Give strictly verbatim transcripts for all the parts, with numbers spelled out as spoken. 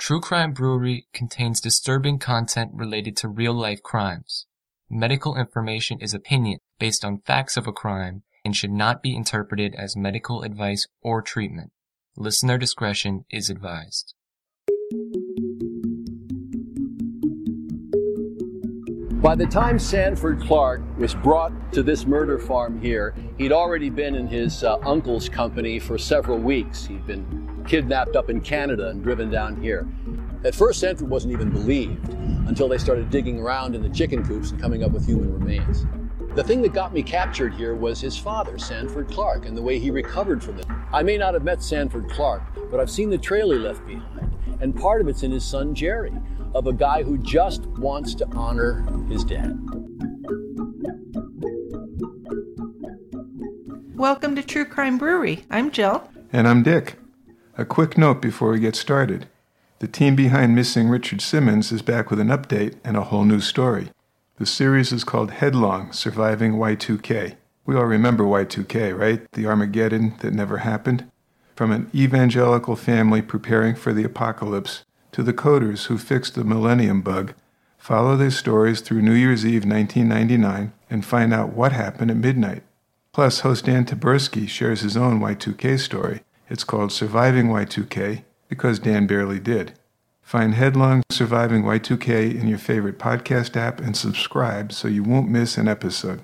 True Crime Brewery contains disturbing content related to real-life crimes. Medical information is opinion based on facts of a crime and should not be interpreted as medical advice or treatment. Listener discretion is advised. By the time Sanford Clark was brought to this murder farm here, he'd already been in his uh, uncle's company for several weeks. He'd been kidnapped up in Canada and driven down here. At first, Sanford wasn't even believed until they started digging around in the chicken coops and coming up with human remains. The thing that got me captured here was his father, Sanford Clark, and the way he recovered from it. I may not have met Sanford Clark, but I've seen the trail he left behind, and part of it's in his son, Jerry, of a guy who just wants to honor his dad. Welcome to True Crime Brewery. I'm Jill. And I'm Dick. A quick note before we get started. The team behind Missing Richard Simmons is back with an update and a whole new story. The series is called Headlong, Surviving Y two K. We all remember Y two K, right? The Armageddon that never happened. From an evangelical family preparing for the apocalypse to the coders who fixed the millennium bug, follow their stories through New Year's Eve nineteen ninety-nine and find out what happened at midnight. Plus, host Dan Taberski shares his own Y two K story. It's called Surviving Y two K because Dan barely did. Find Headlong Surviving Y two K in your favorite podcast app and subscribe so you won't miss an episode.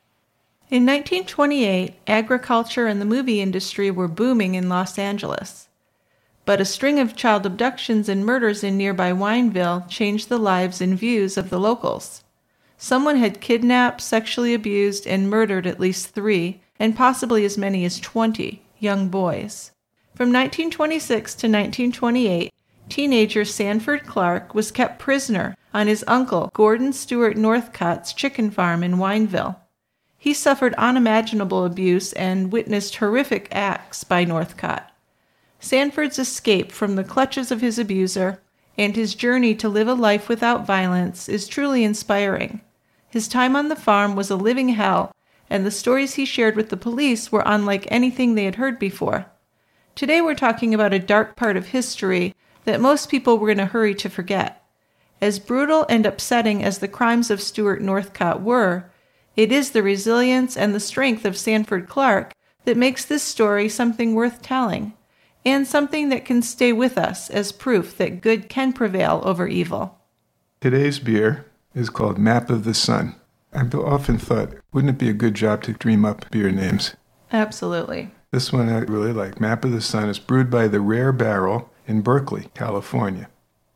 In nineteen twenty-eight, agriculture and the movie industry were booming in Los Angeles. But a string of child abductions and murders in nearby Wineville changed the lives and views of the locals. Someone had kidnapped, sexually abused, and murdered at least three, and possibly as many as twenty, young boys. From nineteen twenty-six to nineteen twenty-eight, teenager Sanford Clark was kept prisoner on his uncle Gordon Stewart Northcott's chicken farm in Wineville. He suffered unimaginable abuse and witnessed horrific acts by Northcott. Sanford's escape from the clutches of his abuser and his journey to live a life without violence is truly inspiring. His time on the farm was a living hell, and the stories he shared with the police were unlike anything they had heard before. Today we're talking about a dark part of history that most people were in a hurry to forget. As brutal and upsetting as the crimes of Stewart Northcott were, it is the resilience and the strength of Sanford Clark that makes this story something worth telling, and something that can stay with us as proof that good can prevail over evil. Today's beer is called Map of the Sun. I've often thought, wouldn't it be a good job to dream up beer names? Absolutely. This one I really like. Map of the Sun is brewed by the Rare Barrel in Berkeley, California.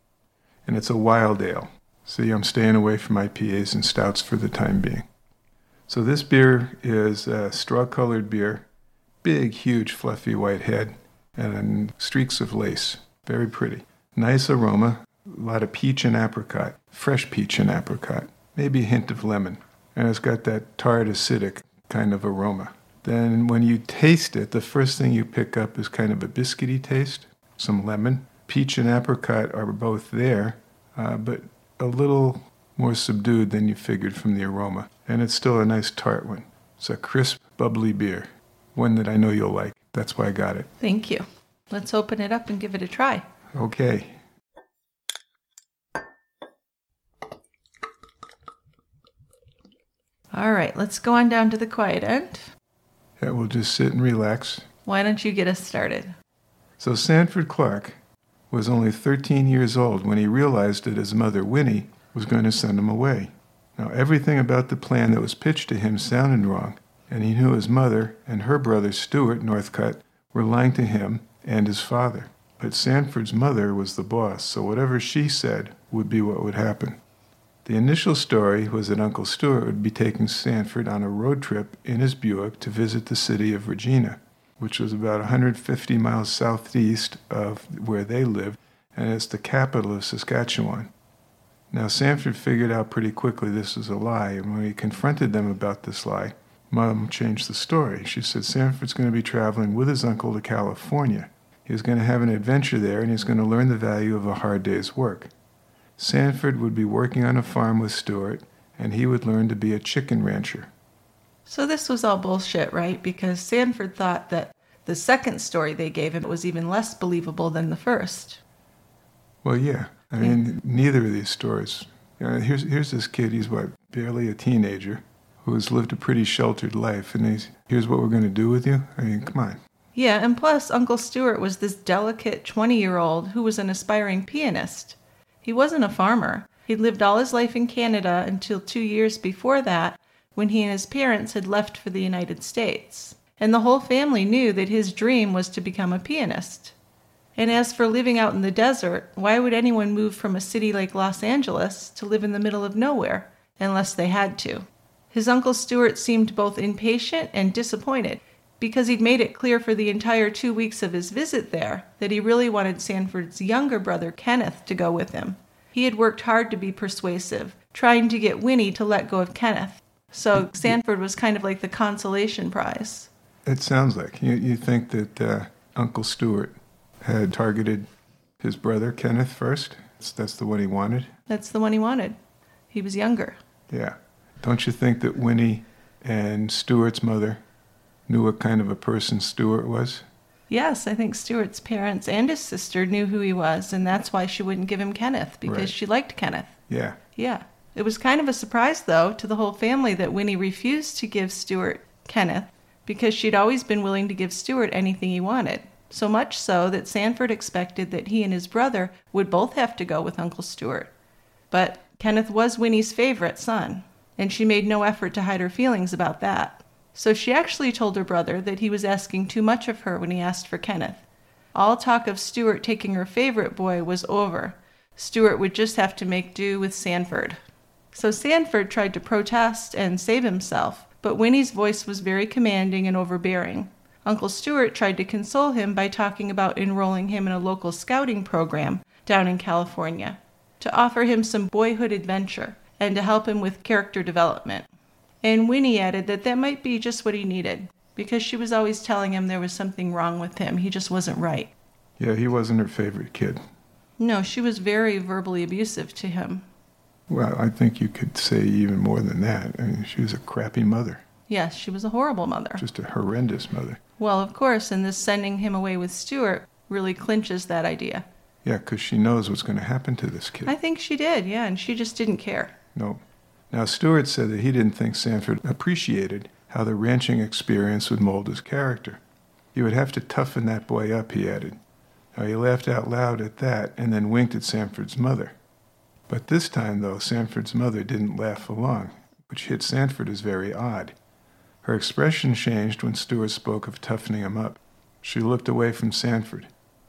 And it's a wild ale. See, I'm staying away from I P As and stouts for the time being. So this beer is a straw-colored beer, big, huge, fluffy white head, and streaks of lace. Very pretty. Nice aroma, a lot of peach and apricot, fresh peach and apricot, maybe a hint of lemon. And it's got that tart, acidic kind of aroma. Then when you taste it, the first thing you pick up is kind of a biscuity taste, some lemon. Peach and apricot are both there, uh, but a little more subdued than you figured from the aroma. And it's still a nice tart one. It's a crisp, bubbly beer, one that I know you'll like. That's why I got it. Thank you. Let's open it up and give it a try. Okay. All right, let's go on down to the quiet end. Yeah, we'll just sit and relax. Why don't you get us started? So Sanford Clark was only thirteen years old when he realized that his mother, Winnie, was going to send him away. Now, everything about the plan that was pitched to him sounded wrong, and he knew his mother and her brother, Stewart Northcott, were lying to him and his father. But Sanford's mother was the boss, so whatever she said would be what would happen. The initial story was that Uncle Stewart would be taking Sanford on a road trip in his Buick to visit the city of Regina, which was about one hundred fifty miles southeast of where they lived, and it's the capital of Saskatchewan. Now, Sanford figured out pretty quickly this was a lie, and when he confronted them about this lie, Mom changed the story. She said Sanford's going to be traveling with his uncle to California. He's going to have an adventure there, and he's going to learn the value of a hard day's work. Sanford would be working on a farm with Stewart, and he would learn to be a chicken rancher. So this was all bullshit, right? Because Sanford thought that the second story they gave him was even less believable than the first. Well, yeah. I mean, neither of these stories. You know, here's here's this kid. He's what, barely a teenager, who has lived a pretty sheltered life, and he's here's what we're going to do with you. I mean, come on. Yeah, and plus, Uncle Stuart was this delicate twenty-year-old who was an aspiring pianist. He wasn't a farmer. He'd lived all his life in Canada until two years before that, when he and his parents had left for the United States. And the whole family knew that his dream was to become a pianist. And as for living out in the desert, why would anyone move from a city like Los Angeles to live in the middle of nowhere, unless they had to? His Uncle Stuart seemed both impatient and disappointed, because he'd made it clear for the entire two weeks of his visit there that he really wanted Sanford's younger brother, Kenneth, to go with him. He had worked hard to be persuasive, trying to get Winnie to let go of Kenneth. So Sanford was kind of like the consolation prize. It sounds like. You, you think that uh, Uncle Stuart had targeted his brother, Kenneth, first? That's, that's the one he wanted? That's the one he wanted. He was younger. Yeah. Don't you think that Winnie and Stuart's mother knew what kind of a person Stuart was? Yes, I think Stuart's parents and his sister knew who he was, and that's why she wouldn't give him Kenneth, because Right. she liked Kenneth. Yeah. Yeah. It was kind of a surprise, though, to the whole family that Winnie refused to give Stuart Kenneth, because she'd always been willing to give Stuart anything he wanted. So much so that Sanford expected that he and his brother would both have to go with Uncle Stuart. But Kenneth was Winnie's favorite son, and she made no effort to hide her feelings about that. So she actually told her brother that he was asking too much of her when he asked for Kenneth. All talk of Stuart taking her favorite boy was over. Stuart would just have to make do with Sanford. So Sanford tried to protest and save himself, but Winnie's voice was very commanding and overbearing. Uncle Stuart tried to console him by talking about enrolling him in a local scouting program down in California, to offer him some boyhood adventure and to help him with character development. And Winnie added that that might be just what he needed, because she was always telling him there was something wrong with him. He just wasn't right. Yeah, he wasn't her favorite kid. No, she was very verbally abusive to him. Well, I think you could say even more than that. I mean, she was a crappy mother. Yes, she was a horrible mother. Just a horrendous mother. Well, of course, and this sending him away with Stuart really clinches that idea. Yeah, because she knows what's going to happen to this kid. I think she did, yeah, and she just didn't care. No. Now, Stuart said that he didn't think Sanford appreciated how the ranching experience would mold his character. You would have to toughen that boy up, he added. Now, he laughed out loud at that and then winked at Sanford's mother. But this time, though, Sanford's mother didn't laugh along, which hit Sanford as very odd. Her expression changed when Stuart spoke of toughening him up. She looked away from Sanford.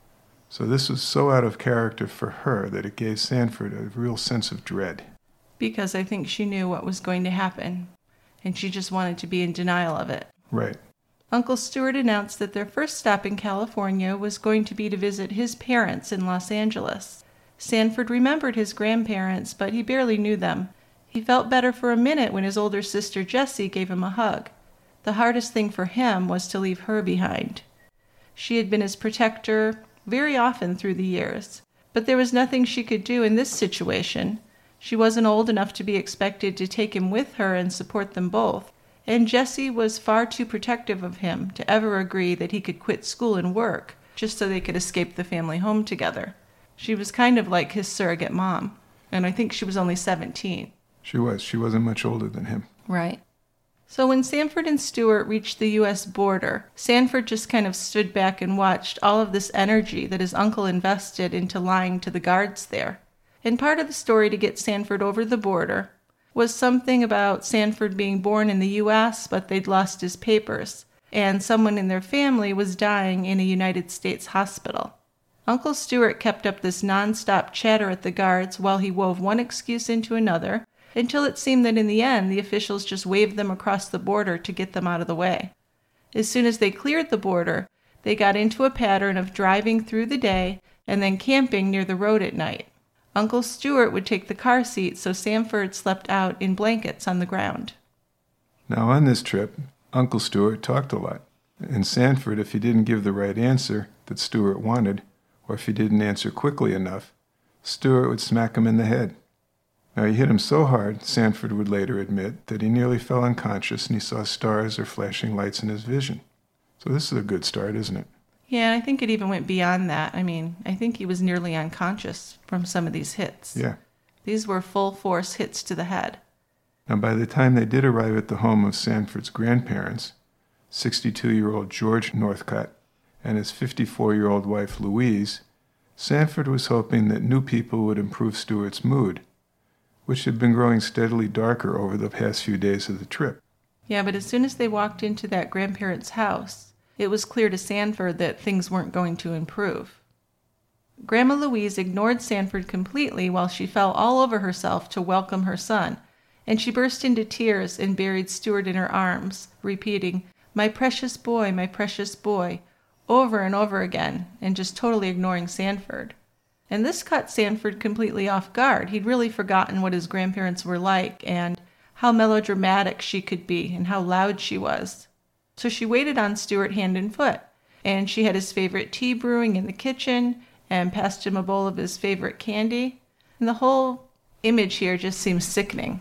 So this was so out of character for her that it gave Sanford a real sense of dread. Because I think she knew what was going to happen, and she just wanted to be in denial of it. Right. Uncle Stuart announced that their first stop in California was going to be to visit his parents in Los Angeles. Sanford remembered his grandparents, but he barely knew them. He felt better for a minute when his older sister Jessie gave him a hug. The hardest thing for him was to leave her behind. She had been his protector very often through the years, but there was nothing she could do in this situation. She wasn't old enough to be expected to take him with her and support them both, and Jessie was far too protective of him to ever agree that he could quit school and work just so they could escape the family home together. She was kind of like his surrogate mom, and I think she was only seventeen. She was. She wasn't much older than him. Right. So when Sanford and Stuart reached the U S border, Sanford just kind of stood back and watched all of this energy that his uncle invested into lying to the guards there. And part of the story to get Sanford over the border was something about Sanford being born in the U S, but they'd lost his papers, and someone in their family was dying in a United States hospital. Uncle Stuart kept up this non-stop chatter at the guards while he wove one excuse into another, until it seemed that in the end the officials just waved them across the border to get them out of the way. As soon as they cleared the border, they got into a pattern of driving through the day and then camping near the road at night. Uncle Stuart would take the car seat, so Sanford slept out in blankets on the ground. Now, on this trip, Uncle Stuart talked a lot. And Sanford, if he didn't give the right answer that Stuart wanted, or if he didn't answer quickly enough, Stuart would smack him in the head. Now, he hit him so hard, Sanford would later admit, that he nearly fell unconscious and he saw stars or flashing lights in his vision. So this is a good start, isn't it? Yeah, and I think it even went beyond that. I mean, I think he was nearly unconscious from some of these hits. Yeah. These were full-force hits to the head. Now, by the time they did arrive at the home of Sanford's grandparents, sixty-two-year-old George Northcott and his fifty-four-year-old wife Louise, Sanford was hoping that new people would improve Stuart's mood, which had been growing steadily darker over the past few days of the trip. Yeah, but as soon as they walked into that grandparents' house, it was clear to Sanford that things weren't going to improve. Grandma Louise ignored Sanford completely while she fell all over herself to welcome her son, and she burst into tears and buried Stuart in her arms, repeating, "My precious boy, my precious boy," over and over again, and just totally ignoring Sanford. And this caught Sanford completely off guard. He'd really forgotten what his grandparents were like and how melodramatic she could be and how loud she was. So she waited on Stuart hand and foot, and she had his favorite tea brewing in the kitchen and passed him a bowl of his favorite candy. And the whole image here just seems sickening.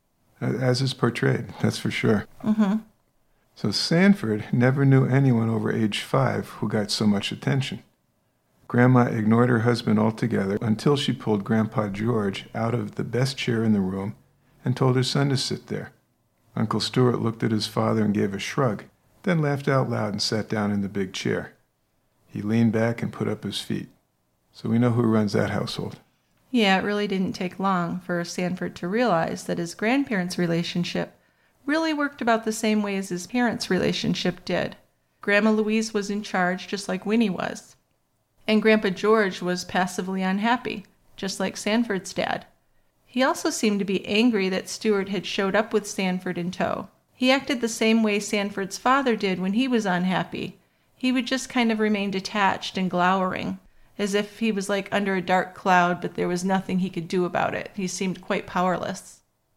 As is portrayed, that's for sure. Mm-hmm. So Sanford never knew anyone over age five who got so much attention. Grandma ignored her husband altogether until she pulled Grandpa George out of the best chair in the room and told her son to sit there. Uncle Stuart looked at his father and gave a shrug, then laughed out loud and sat down in the big chair. He leaned back and put up his feet. So we know who runs that household. Yeah, it really didn't take long for Sanford to realize that his grandparents' relationship really worked about the same way as his parents' relationship did. Grandma Louise was in charge, just like Winnie was. And Grandpa George was passively unhappy, just like Sanford's dad. He also seemed to be angry that Stuart had showed up with Sanford in tow. He acted the same way Sanford's father did when he was unhappy. He would just kind of remain detached and glowering, as if he was like under a dark cloud, but there was nothing he could do about it. He seemed quite powerless.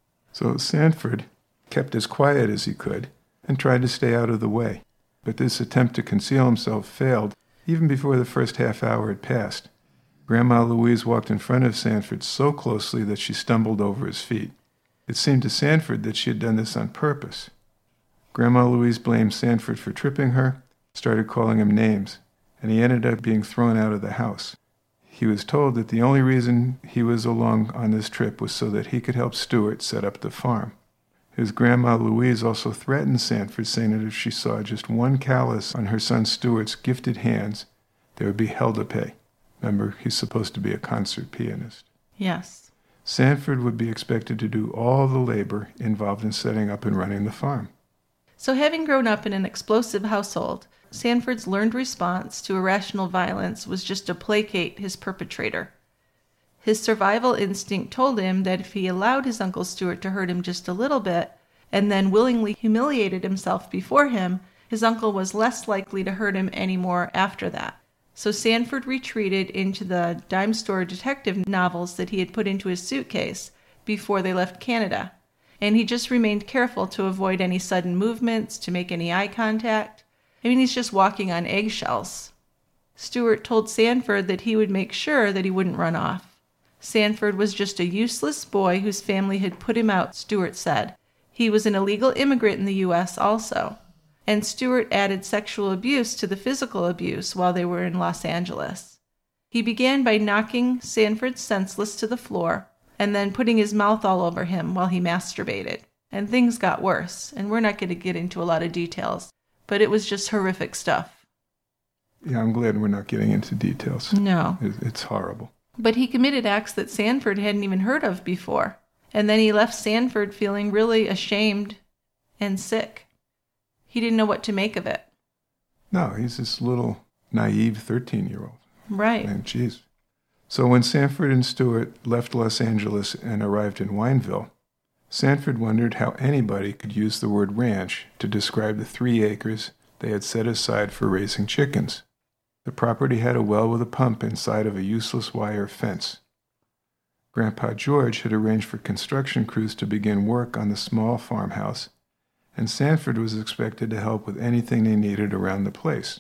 So Sanford kept as quiet as he could and tried to stay out of the way. But this attempt to conceal himself failed even before the first half hour had passed. Grandma Louise walked in front of Sanford so closely that she stumbled over his feet. It seemed to Sanford that she had done this on purpose. Grandma Louise blamed Sanford for tripping her, started calling him names, and he ended up being thrown out of the house. He was told that the only reason he was along on this trip was so that he could help Stuart set up the farm. His grandma Louise also threatened Sanford, saying that if she saw just one callus on her son Stuart's gifted hands, there would be hell to pay. Remember, he's supposed to be a concert pianist. Yes. Sanford would be expected to do all the labor involved in setting up and running the farm. So having grown up in an explosive household, Sanford's learned response to irrational violence was just to placate his perpetrator. His survival instinct told him that if he allowed his Uncle Stuart to hurt him just a little bit, and then willingly humiliated himself before him, his uncle was less likely to hurt him anymore after that. So Sanford retreated into the dime store detective novels that he had put into his suitcase before they left Canada, and he just remained careful to avoid any sudden movements, to make any eye contact. I mean, he's just walking on eggshells. Stuart told Sanford that he would make sure that he wouldn't run off. Sanford was just a useless boy whose family had put him out, Stuart said. He was an illegal immigrant in the U S also. And Stuart added sexual abuse to the physical abuse while they were in Los Angeles. He began by knocking Sanford senseless to the floor and then putting his mouth all over him while he masturbated. And things got worse, and we're not going to get into a lot of details, but it was just horrific stuff. Yeah, I'm glad we're not getting into details. No. It's horrible. But he committed acts that Sanford hadn't even heard of before. And then he left Sanford feeling really ashamed and sick. He didn't know what to make of it. No, he's this little naive thirteen-year-old. Right. And geez. So when Sanford and Stuart left Los Angeles and arrived in Wineville, Sanford wondered how anybody could use the word ranch to describe the three acres they had set aside for raising chickens. The property had a well with a pump inside of a useless wire fence. Grandpa George had arranged for construction crews to begin work on the small farmhouse, and Sanford was expected to help with anything they needed around the place.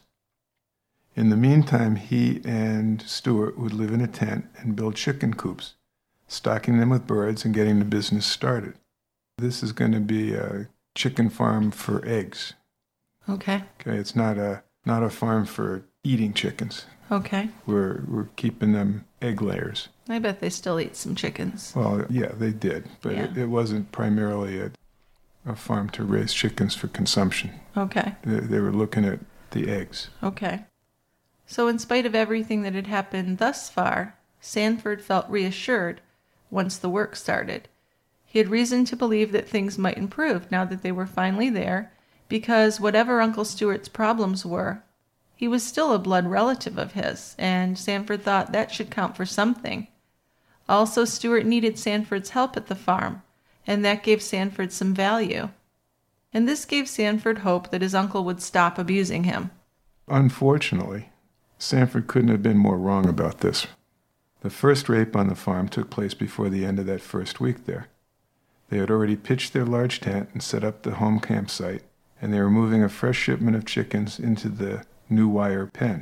In the meantime, he and Stuart would live in a tent and build chicken coops, stocking them with birds and getting the business started. This is going to be a chicken farm for eggs. Okay. Okay, it's not a not a farm for eating chickens. Okay. We're, we're keeping them egg layers. I bet they still eat some chickens. Well, yeah, they did, but Yeah. it, it wasn't primarily a, a farm to raise chickens for consumption. Okay. They, they were looking at the eggs. Okay. So in spite of everything that had happened thus far, Sanford felt reassured once the work started. He had reason to believe that things might improve now that they were finally there, because whatever Uncle Stewart's problems were, he was still a blood relative of his, and Sanford thought that should count for something. Also, Stewart needed Sanford's help at the farm, and that gave Sanford some value. And this gave Sanford hope that his uncle would stop abusing him. Unfortunately, Sanford couldn't have been more wrong about this. The first rape on the farm took place before the end of that first week there. They had already pitched their large tent and set up the home campsite, and they were moving a fresh shipment of chickens into the new wire pen.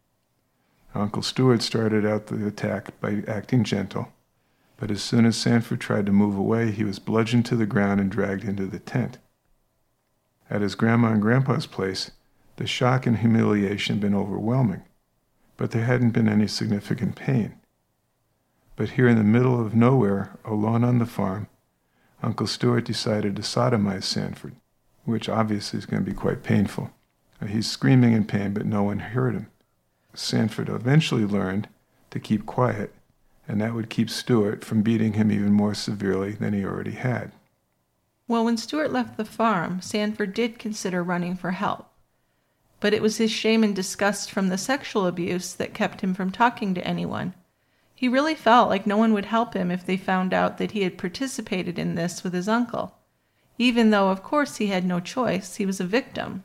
Uncle Stewart started out the attack by acting gentle, but as soon as Sanford tried to move away, he was bludgeoned to the ground and dragged into the tent. At his grandma and grandpa's place, the shock and humiliation had been overwhelming, but there hadn't been any significant pain. But here in the middle of nowhere, alone on the farm, Uncle Stewart decided to sodomize Sanford, which obviously is going to be quite painful. He's screaming in pain, but no one heard him. Sanford eventually learned to keep quiet, and that would keep Stewart from beating him even more severely than he already had. Well, when Stewart left the farm, Sanford did consider running for help. But it was his shame and disgust from the sexual abuse that kept him from talking to anyone. He really felt like no one would help him if they found out that he had participated in this with his uncle, even though, of course, he had no choice. He was a victim.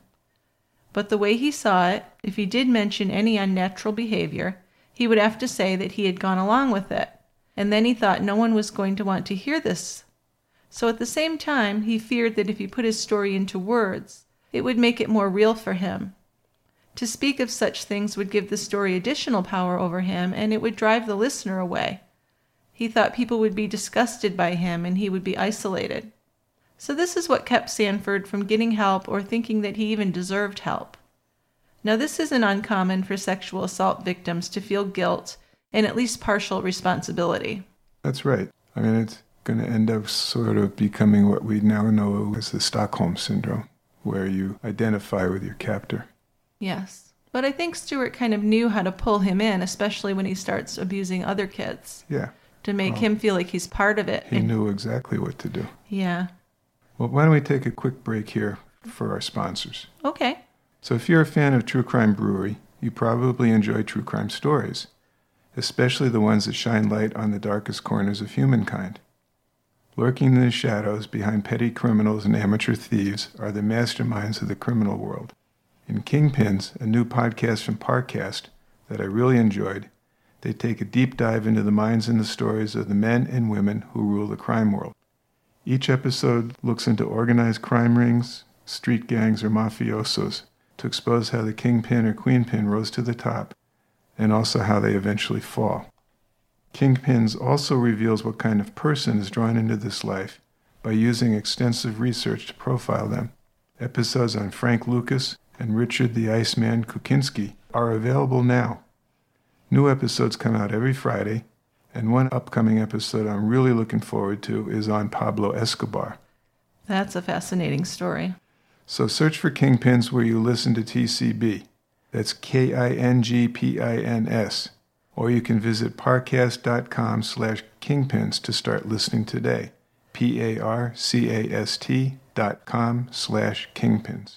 But the way he saw it, if he did mention any unnatural behavior, he would have to say that he had gone along with it, and then he thought no one was going to want to hear this. So at the same time, he feared that if he put his story into words, it would make it more real for him. To speak of such things would give the story additional power over him, and it would drive the listener away. He thought people would be disgusted by him, and he would be isolated. So this is what kept Sanford from getting help or thinking that he even deserved help. Now, this isn't uncommon for sexual assault victims to feel guilt and at least partial responsibility. That's right. I mean, it's going to end up sort of becoming what we now know as the Stockholm Syndrome, where you identify with your captor. Yes. But I think Stewart kind of knew how to pull him in, especially when he starts abusing other kids. Yeah. To make well, him feel like he's part of it. He and, knew exactly what to do. Yeah. Well, why don't we take a quick break here for our sponsors? Okay. So if you're a fan of True Crime Brewery, you probably enjoy true crime stories, especially the ones that shine light on the darkest corners of humankind. Lurking in the shadows behind petty criminals and amateur thieves are the masterminds of the criminal world. In Kingpins, a new podcast from Parcast that I really enjoyed, they take a deep dive into the minds and the stories of the men and women who rule the crime world. Each episode looks into organized crime rings, street gangs, or mafiosos to expose how the kingpin or queenpin rose to the top, and also how they eventually fall. Kingpins also reveals what kind of person is drawn into this life by using extensive research to profile them. Episodes on Frank Lucas and Richard the Iceman Kukinski are available now. New episodes come out every Friday, and one upcoming episode I'm really looking forward to is on Pablo Escobar. That's a fascinating story. So search for Kingpins where you listen to T C B. That's K I N G P I N S. Or you can visit parcast.com slash kingpins to start listening today. P-A-R-C-A-S-T dot com slash kingpins.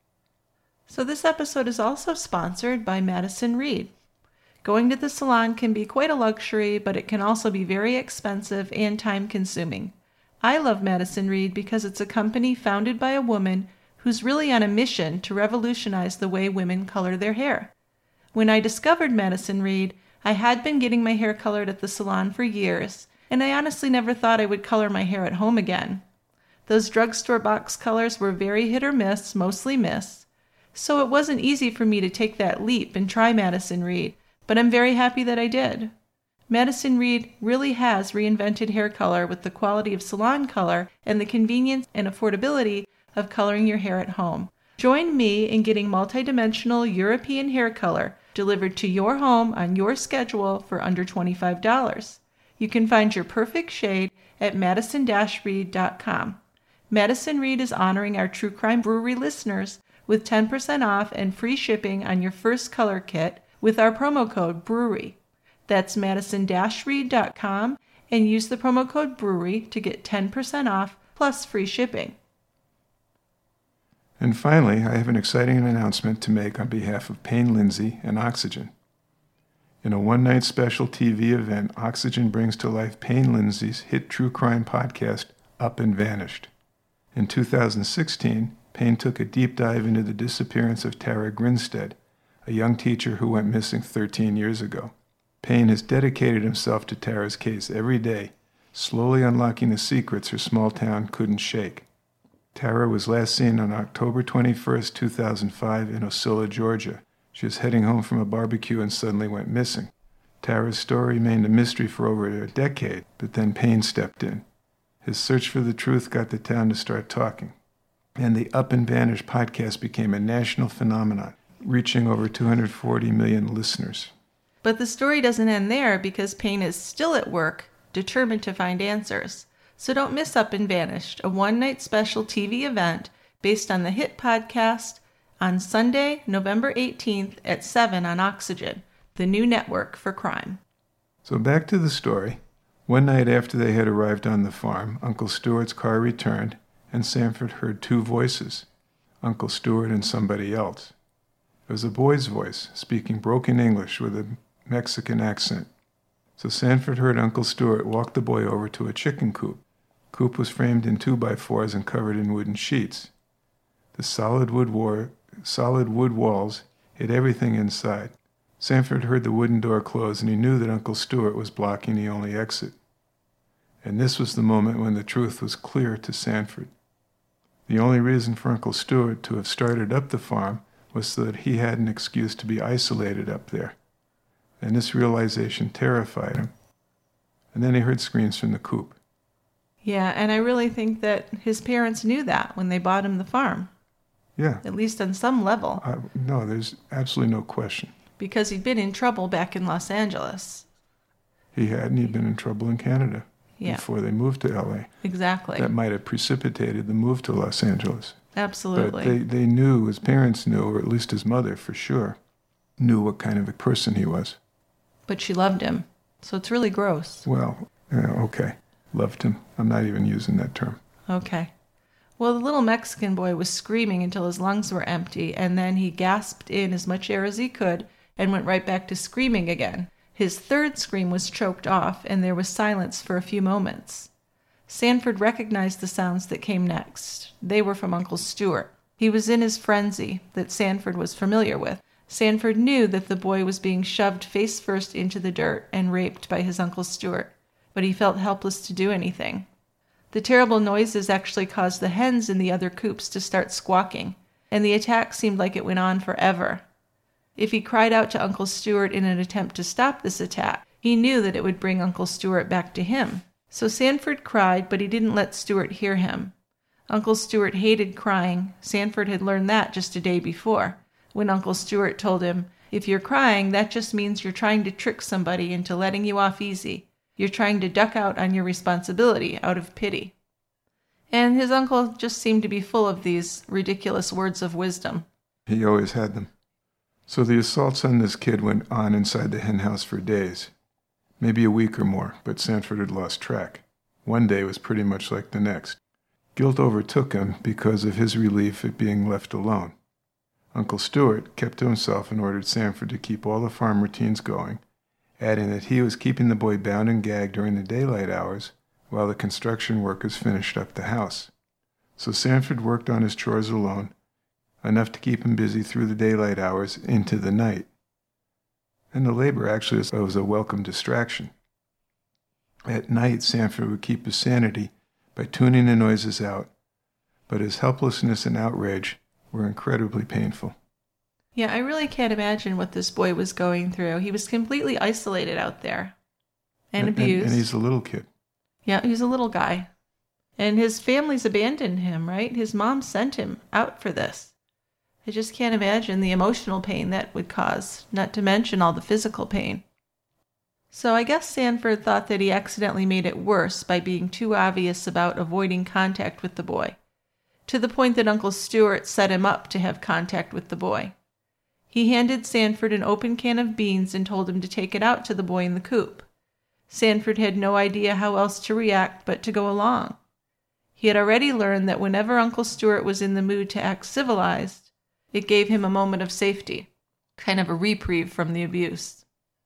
So this episode is also sponsored by Madison Reed. Going to the salon can be quite a luxury, but it can also be very expensive and time-consuming. I love Madison Reed because it's a company founded by a woman who's really on a mission to revolutionize the way women color their hair. When I discovered Madison Reed, I had been getting my hair colored at the salon for years, and I honestly never thought I would color my hair at home again. Those drugstore box colors were very hit or miss, mostly miss, so it wasn't easy for me to take that leap and try Madison Reed, but I'm very happy that I did. Madison Reed really has reinvented hair color with the quality of salon color and the convenience and affordability of coloring your hair at home. Join me in getting multidimensional European hair color delivered to your home on your schedule for under twenty-five dollars. You can find your perfect shade at madison dash reed dot com. Madison Reed is honoring our True Crime Brewery listeners with ten percent off and free shipping on your first color kit with our promo code BREWERY. That's madison dash reed dot com and use the promo code BREWERY to get ten percent off plus free shipping. And finally, I have an exciting announcement to make on behalf of Payne Lindsay and Oxygen. In a one-night special T V event, Oxygen brings to life Payne Lindsay's hit true crime podcast, Up and Vanished. In two thousand sixteen, Payne took a deep dive into the disappearance of Tara Grinstead, a young teacher who went missing thirteen years ago. Payne has dedicated himself to Tara's case every day, slowly unlocking the secrets her small town couldn't shake. Tara was last seen on October twenty-first, two thousand five in Ocilla, Georgia. She was heading home from a barbecue and suddenly went missing. Tara's story remained a mystery for over a decade, but then Payne stepped in. His search for the truth got the town to start talking, and the Up and Vanished podcast became a national phenomenon, reaching over two hundred forty million listeners. But the story doesn't end there because Payne is still at work, determined to find answers. So don't miss Up and Vanished, a one-night special T V event based on the hit podcast on Sunday, November eighteenth at seven on Oxygen, the new network for crime. So back to the story. One night after they had arrived on the farm, Uncle Stewart's car returned, and Sanford heard two voices, Uncle Stewart and somebody else. It was a boy's voice, speaking broken English with a Mexican accent. So Sanford heard Uncle Stewart walk the boy over to a chicken coop. Coop was framed in two by fours and covered in wooden sheets. The solid wood, war, solid wood walls hid everything inside. Sanford heard the wooden door close, and he knew that Uncle Stewart was blocking the only exit. And this was the moment when the truth was clear to Sanford. The only reason for Uncle Stewart to have started up the farm was so that he had an excuse to be isolated up there. And this realization terrified him. And then he heard screams from the coop. Yeah, and I really think that his parents knew that when they bought him the farm. Yeah. At least on some level. Uh, no, there's absolutely no question. Because he'd been in trouble back in Los Angeles. He had, and he'd been in trouble in Canada yeah. before they moved to L A. Exactly. That might have precipitated the move to Los Angeles. Absolutely. But they, they knew, his parents knew, or at least his mother for sure, knew what kind of a person he was. But she loved him. So it's really gross. Well, yeah, okay. Loved him. I'm not even using that term. Okay. Well, the little Mexican boy was screaming until his lungs were empty, and then he gasped in as much air as he could and went right back to screaming again. His third scream was choked off, and there was silence for a few moments. Sanford recognized the sounds that came next. They were from Uncle Stewart. He was in his frenzy that Sanford was familiar with. Sanford knew that the boy was being shoved face first into the dirt and raped by his Uncle Stewart, but he felt helpless to do anything. The terrible noises actually caused the hens in the other coops to start squawking, and the attack seemed like it went on forever. If he cried out to Uncle Stewart in an attempt to stop this attack, he knew that it would bring Uncle Stewart back to him. So Sanford cried, but he didn't let Stewart hear him. Uncle Stewart hated crying. Sanford had learned that just a day before, when Uncle Stewart told him, "If you're crying, that just means you're trying to trick somebody into letting you off easy. You're trying to duck out on your responsibility out of pity." And his uncle just seemed to be full of these ridiculous words of wisdom. He always had them. So the assaults on this kid went on inside the hen house for days. Maybe a week or more, but Sanford had lost track. One day was pretty much like the next. Guilt overtook him because of his relief at being left alone. Uncle Stewart kept to himself and ordered Sanford to keep all the farm routines going, adding that he was keeping the boy bound and gagged during the daylight hours while the construction workers finished up the house. So Sanford worked on his chores alone, enough to keep him busy through the daylight hours into the night. And the labor actually was a welcome distraction. At night, Sanford would keep his sanity by tuning the noises out, but his helplessness and outrage were incredibly painful. Yeah, I really can't imagine what this boy was going through. He was completely isolated out there and, and abused. And, and he's a little kid. Yeah, he's a little guy. And his family's abandoned him, right? His mom sent him out for this. I just can't imagine the emotional pain that would cause, not to mention all the physical pain. So I guess Sanford thought that he accidentally made it worse by being too obvious about avoiding contact with the boy, to the point that Uncle Stewart set him up to have contact with the boy. He handed Sanford an open can of beans and told him to take it out to the boy in the coop. Sanford had no idea how else to react but to go along. He had already learned that whenever Uncle Stewart was in the mood to act civilized, it gave him a moment of safety, kind of a reprieve from the abuse.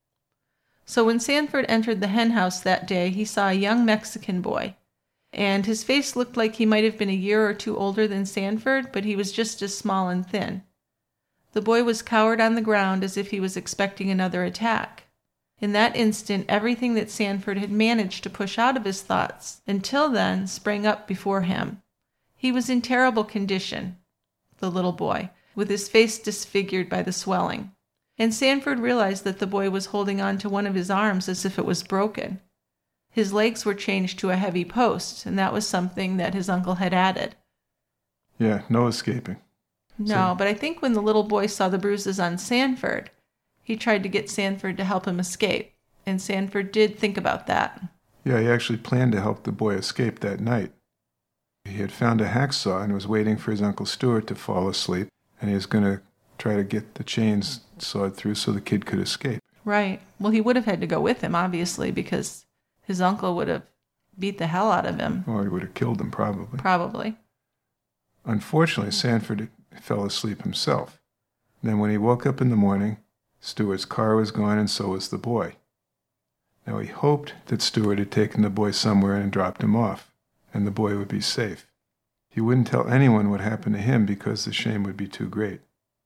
So when Sanford entered the hen house that day, he saw a young Mexican boy, and his face looked like he might have been a year or two older than Sanford, but he was just as small and thin. The boy was cowered on the ground as if he was expecting another attack. In that instant, everything that Sanford had managed to push out of his thoughts until then sprang up before him. He was in terrible condition, the little boy, with his face disfigured by the swelling. And Sanford realized that the boy was holding on to one of his arms as if it was broken. His legs were changed to a heavy post, and that was something that his uncle had added. Yeah, no escaping. No, So- but I think when the little boy saw the bruises on Sanford, he tried to get Sanford to help him escape, and Sanford did think about that. Yeah, he actually planned to help the boy escape that night. He had found a hacksaw and was waiting for his Uncle Stewart to fall asleep, and he was going to try to get the chains sawed through so the kid could escape. Right. Well, he would have had to go with him, obviously, because his uncle would have beat the hell out of him. Or he would have killed him, probably. Probably. Unfortunately, Sanford fell asleep himself. Then when he woke up in the morning, Stewart's car was gone and so was the boy. Now he hoped that Stewart had taken the boy somewhere and dropped him off, and the boy would be safe. He wouldn't tell anyone what happened to him because the shame would be too great.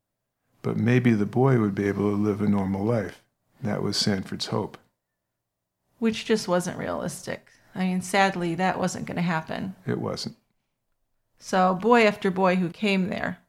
But maybe the boy would be able to live a normal life. That was Sanford's hope. Which just wasn't realistic. I mean, sadly, that wasn't going to happen. It wasn't. So, boy after boy who came there,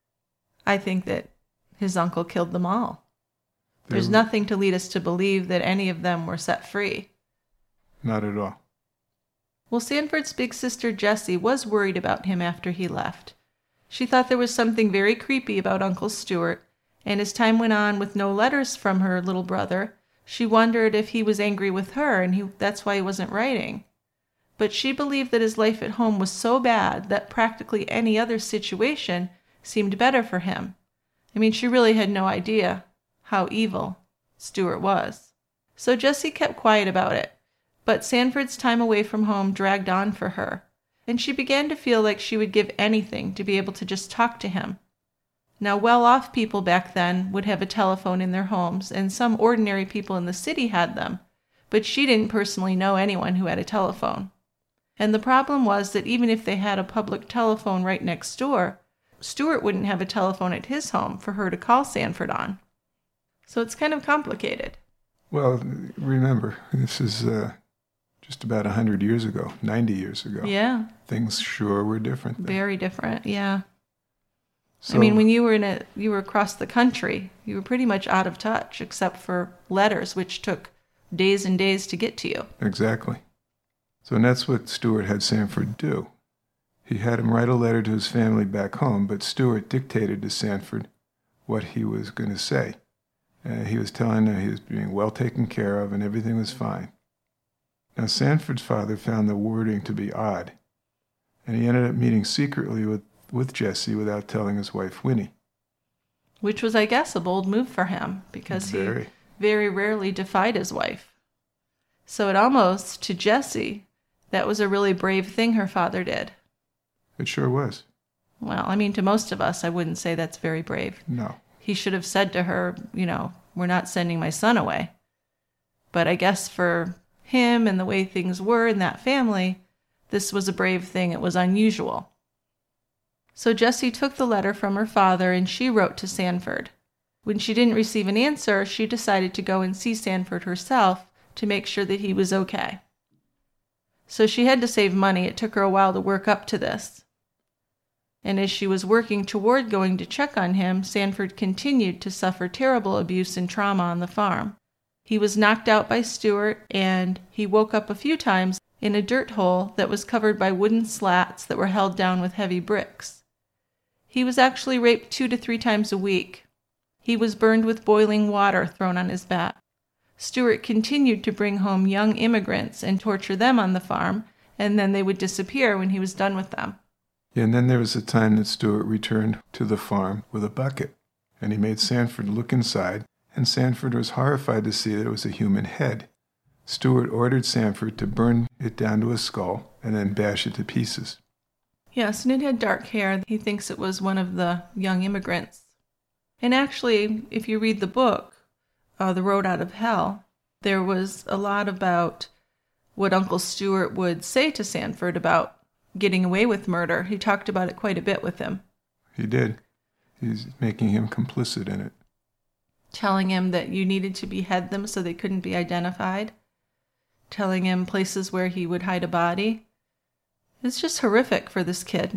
I think that his uncle killed them all. They There's were- nothing to lead us to believe that any of them were set free. Not at all. Well, Sanford's big sister Jessie was worried about him after he left. She thought there was something very creepy about Uncle Stewart, and as time went on with no letters from her little brother, she wondered if he was angry with her and he, that's why he wasn't writing. But she believed that his life at home was so bad that practically any other situation seemed better for him. I mean, she really had no idea how evil Stewart was. So Jessie kept quiet about it, but Sanford's time away from home dragged on for her, and she began to feel like she would give anything to be able to just talk to him. Now, well-off people back then would have a telephone in their homes, and some ordinary people in the city had them, but she didn't personally know anyone who had a telephone. And the problem was that even if they had a public telephone right next door, Stewart wouldn't have a telephone at his home for her to call Sanford on. So it's kind of complicated. Well, remember, this is uh, just about one hundred years ago, ninety years ago. Yeah, Things sure were different then. very different, yeah. So, I mean, when you were in a, you were across the country, you were pretty much out of touch, except for letters, which took days and days to get to you. Exactly. So and that's what Stewart had Sanford do. He had him write a letter to his family back home, but Stewart dictated to Sanford what he was going to say. Uh, he was telling her he was being well taken care of and everything was fine. Now, Sanford's father found the wording to be odd, and he ended up meeting secretly with, with Jessie without telling his wife, Winnie. Which was, I guess, a bold move for him, because Very. he very rarely defied his wife. So it almost, to Jessie, that was a really brave thing her father did. It sure was. Well, I mean, to most of us, I wouldn't say that's very brave. No. He should have said to her, you know, we're not sending my son away. But I guess for him and the way things were in that family, this was a brave thing. It was unusual. So Jessie took the letter from her father and she wrote to Sanford. When she didn't receive an answer, she decided to go and see Sanford herself to make sure that he was okay. So she had to save money. It took her a while to work up to this. And as she was working toward going to check on him, Sanford continued to suffer terrible abuse and trauma on the farm. He was knocked out by Stewart, and he woke up a few times in a dirt hole that was covered by wooden slats that were held down with heavy bricks. He was actually raped two to three times a week. He was burned with boiling water thrown on his back. Stewart continued to bring home young immigrants and torture them on the farm, and then they would disappear when he was done with them. Yeah, and then there was a time that Stewart returned to the farm with a bucket, and he made Sanford look inside, and Sanford was horrified to see that it was a human head. Stewart ordered Sanford to burn it down to a skull and then bash it to pieces. Yes, and it had dark hair. He thinks it was one of the young immigrants. And actually, if you read the book, uh, The Road Out of Hell, there was a lot about what Uncle Stewart would say to Sanford about getting away with murder. He talked about it quite a bit with him. He did. He's making him complicit in it. Telling him that you needed to behead them so they couldn't be identified. Telling him places where he would hide a body. It's just horrific for this kid.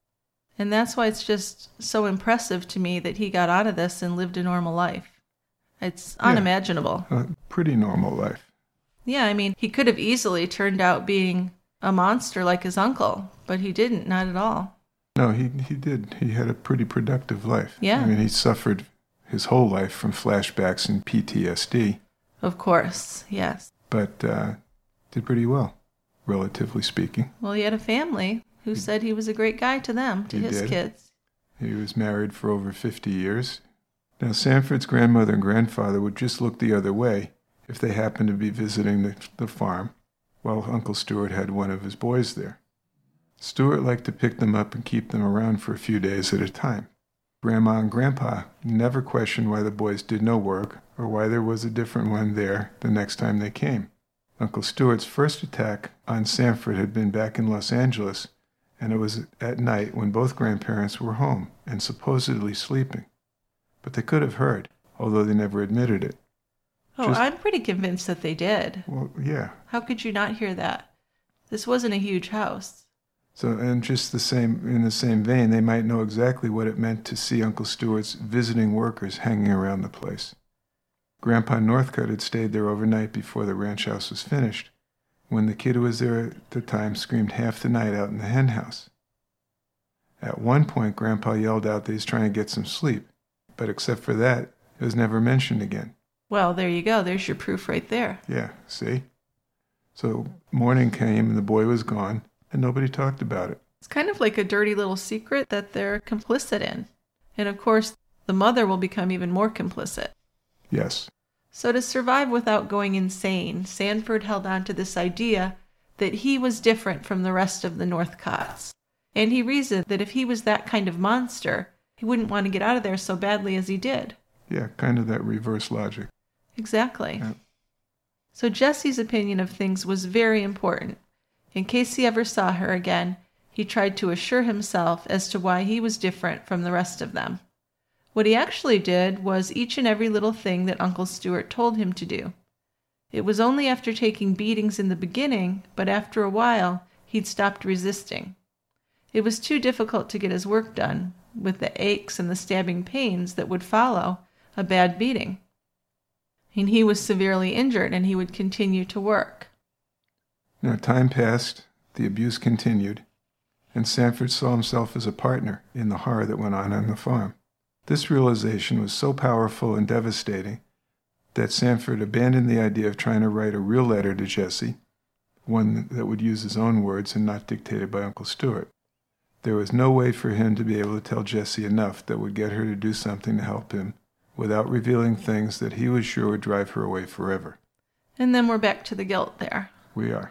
And that's why it's just so impressive to me that he got out of this and lived a normal life. It's unimaginable. Yeah, a pretty normal life. Yeah, I mean, he could have easily turned out being a monster like his uncle, but he didn't, not at all. No, he, he did. He had a pretty productive life. Yeah. I mean, he suffered his whole life from flashbacks and P T S D. Of course, yes. But uh, did pretty well, relatively speaking. Well, he had a family who he, said he was a great guy to them, to his did. kids. He was married for over fifty years. Now, Sanford's grandmother and grandfather would just look the other way if they happened to be visiting the, the farm, while Uncle Stewart had one of his boys there. Stewart liked to pick them up and keep them around for a few days at a time. Grandma and Grandpa never questioned why the boys did no work or why there was a different one there the next time they came. Uncle Stewart's first attack on Sanford had been back in Los Angeles, and it was at night when both grandparents were home and supposedly sleeping. But they could have heard, although they never admitted it. Oh, Just, I'm pretty convinced that they did. Well, yeah. How could you not hear that? This wasn't a huge house. So, and just the same, in the same vein, they might know exactly what it meant to see Uncle Stewart's visiting workers hanging around the place. Grandpa Northcutt had stayed there overnight before the ranch house was finished, when the kid who was there at the time screamed half the night out in the hen house. At one point, Grandpa yelled out that he's trying to get some sleep, but except for that, it was never mentioned again. Well, there you go. There's your proof right there. Yeah, see? So morning came and the boy was gone, and nobody talked about it. It's kind of like a dirty little secret that they're complicit in. And of course, the mother will become even more complicit. Yes. So to survive without going insane, Sanford held on to this idea that he was different from the rest of the Northcotts. And he reasoned that if he was that kind of monster, he wouldn't want to get out of there so badly as he did. Yeah, kind of that reverse logic. Exactly. Yeah. So Jesse's opinion of things was very important. In case he ever saw her again, he tried to assure himself as to why he was different from the rest of them. What he actually did was each and every little thing that Uncle Stewart told him to do. It was only after taking beatings in the beginning, but after a while, he'd stopped resisting. It was too difficult to get his work done, with the aches and the stabbing pains that would follow a bad beating. And he was severely injured, and he would continue to work. Now, time passed, the abuse continued, and Sanford saw himself as a partner in the horror that went on on the farm. This realization was so powerful and devastating that Sanford abandoned the idea of trying to write a real letter to Jesse, one that would use his own words and not dictated by Uncle Stewart. There was no way for him to be able to tell Jessie enough that would get her to do something to help him without revealing things that he was sure would drive her away forever. And then we're back to the guilt there. We are.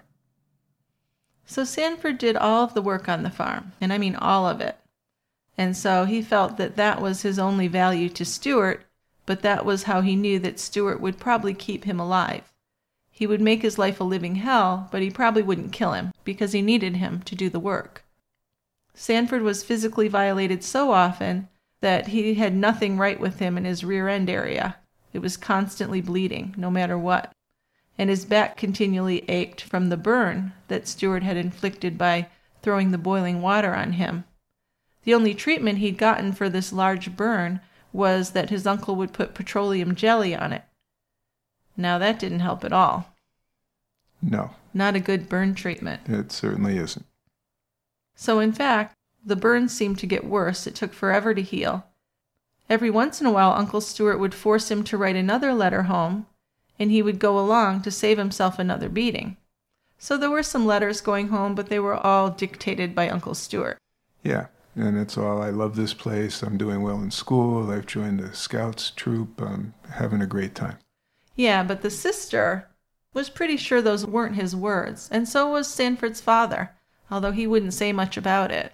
So Sanford did all of the work on the farm, and I mean all of it. And so he felt that that was his only value to Stewart, but that was how he knew that Stewart would probably keep him alive. He would make his life a living hell, but he probably wouldn't kill him, because he needed him to do the work. Sanford was physically violated so often that he had nothing right with him in his rear end area. It was constantly bleeding, no matter what. And his back continually ached from the burn that Stewart had inflicted by throwing the boiling water on him. The only treatment he'd gotten for this large burn was that his uncle would put petroleum jelly on it. Now that didn't help at all. No. Not a good burn treatment. It certainly isn't. So in fact, The burns seemed to get worse. It took forever to heal. Every once in a while, Uncle Stuart would force him to write another letter home, and he would go along to save himself another beating. So there were some letters going home, but they were all dictated by Uncle Stuart. Yeah, and it's all, I love this place, I'm doing well in school, I've joined the Scouts troop, I'm having a great time. Yeah, but the sister was pretty sure those weren't his words, and so was Sanford's father, although he wouldn't say much about it.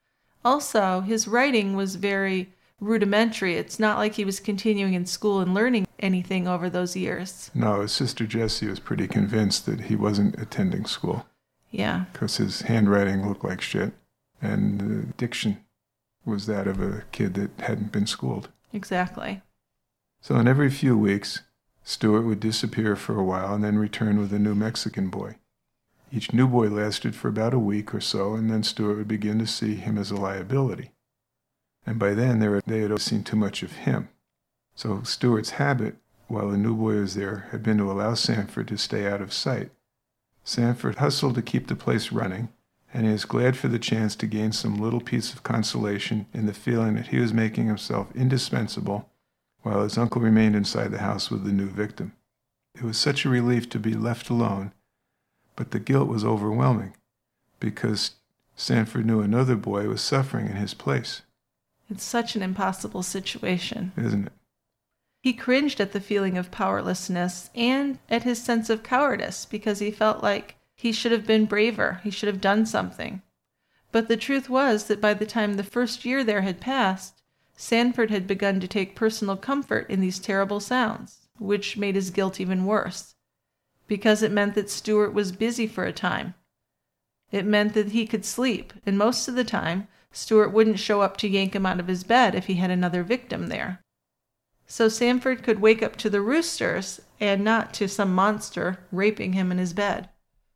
Also, his writing was very rudimentary. It's not like he was continuing in school and learning anything over those years. No, his sister Jessie was pretty convinced that he wasn't attending school. Yeah. Because his handwriting looked like shit, and the diction was that of a kid that hadn't been schooled. Exactly. So in every few weeks, Stuart would disappear for a while and then return with a new Mexican boy. Each new boy lasted for about a week or so, and then Stuart would begin to see him as a liability. And by then, they, were, they had seen too much of him. So Stuart's habit, while the new boy was there, had been to allow Sanford to stay out of sight. Sanford hustled to keep the place running, and he was glad for the chance to gain some little piece of consolation in the feeling that he was making himself indispensable while his uncle remained inside the house with the new victim. It was such a relief to be left alone, but the guilt was overwhelming, because Sanford knew another boy was suffering in his place. It's such an impossible situation, isn't it? He cringed at the feeling of powerlessness and at his sense of cowardice because he felt like he should have been braver, he should have done something. But the truth was that by the time the first year there had passed, Sanford had begun to take personal comfort in these terrible sounds, which made his guilt even worse, because it meant that Stuart was busy for a time. It meant that he could sleep, and most of the time, Stuart wouldn't show up to yank him out of his bed if he had another victim there. So Sanford could wake up to the roosters and not to some monster raping him in his bed.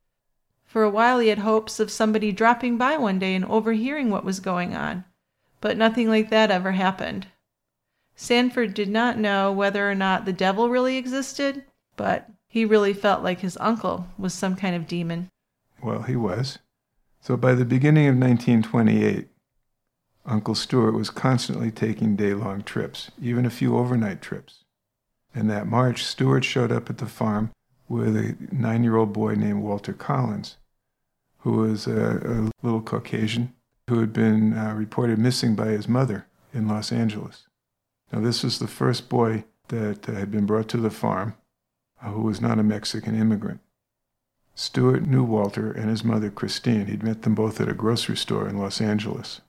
For a while he had hopes of somebody dropping by one day and overhearing what was going on, but nothing like that ever happened. Sanford did not know whether or not the devil really existed, but he really felt like his uncle was some kind of demon. Well, he was. So by the beginning of nineteen twenty-eight, Uncle Stuart was constantly taking day-long trips, even a few overnight trips. And that March, Stuart showed up at the farm with a nine-year-old boy named Walter Collins, who was a, a little Caucasian who had been uh, reported missing by his mother in Los Angeles. Now, this was the first boy that uh, had been brought to the farm uh, who was not a Mexican immigrant. Stuart knew Walter and his mother, Christine. He'd met them both at a grocery store in Los Angeles.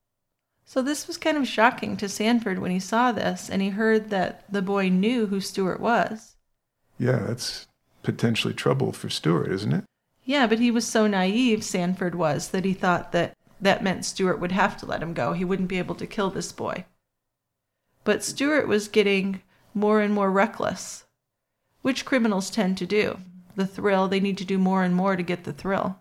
So this was kind of shocking to Sanford when he saw this, and he heard that the boy knew who Stuart was. Yeah, that's potentially trouble for Stuart, isn't it? Yeah, but he was so naive, Sanford was, that he thought that that meant Stuart would have to let him go. He wouldn't be able to kill this boy. But Stuart was getting more and more reckless, which criminals tend to do. The thrill, they need to do more and more to get the thrill.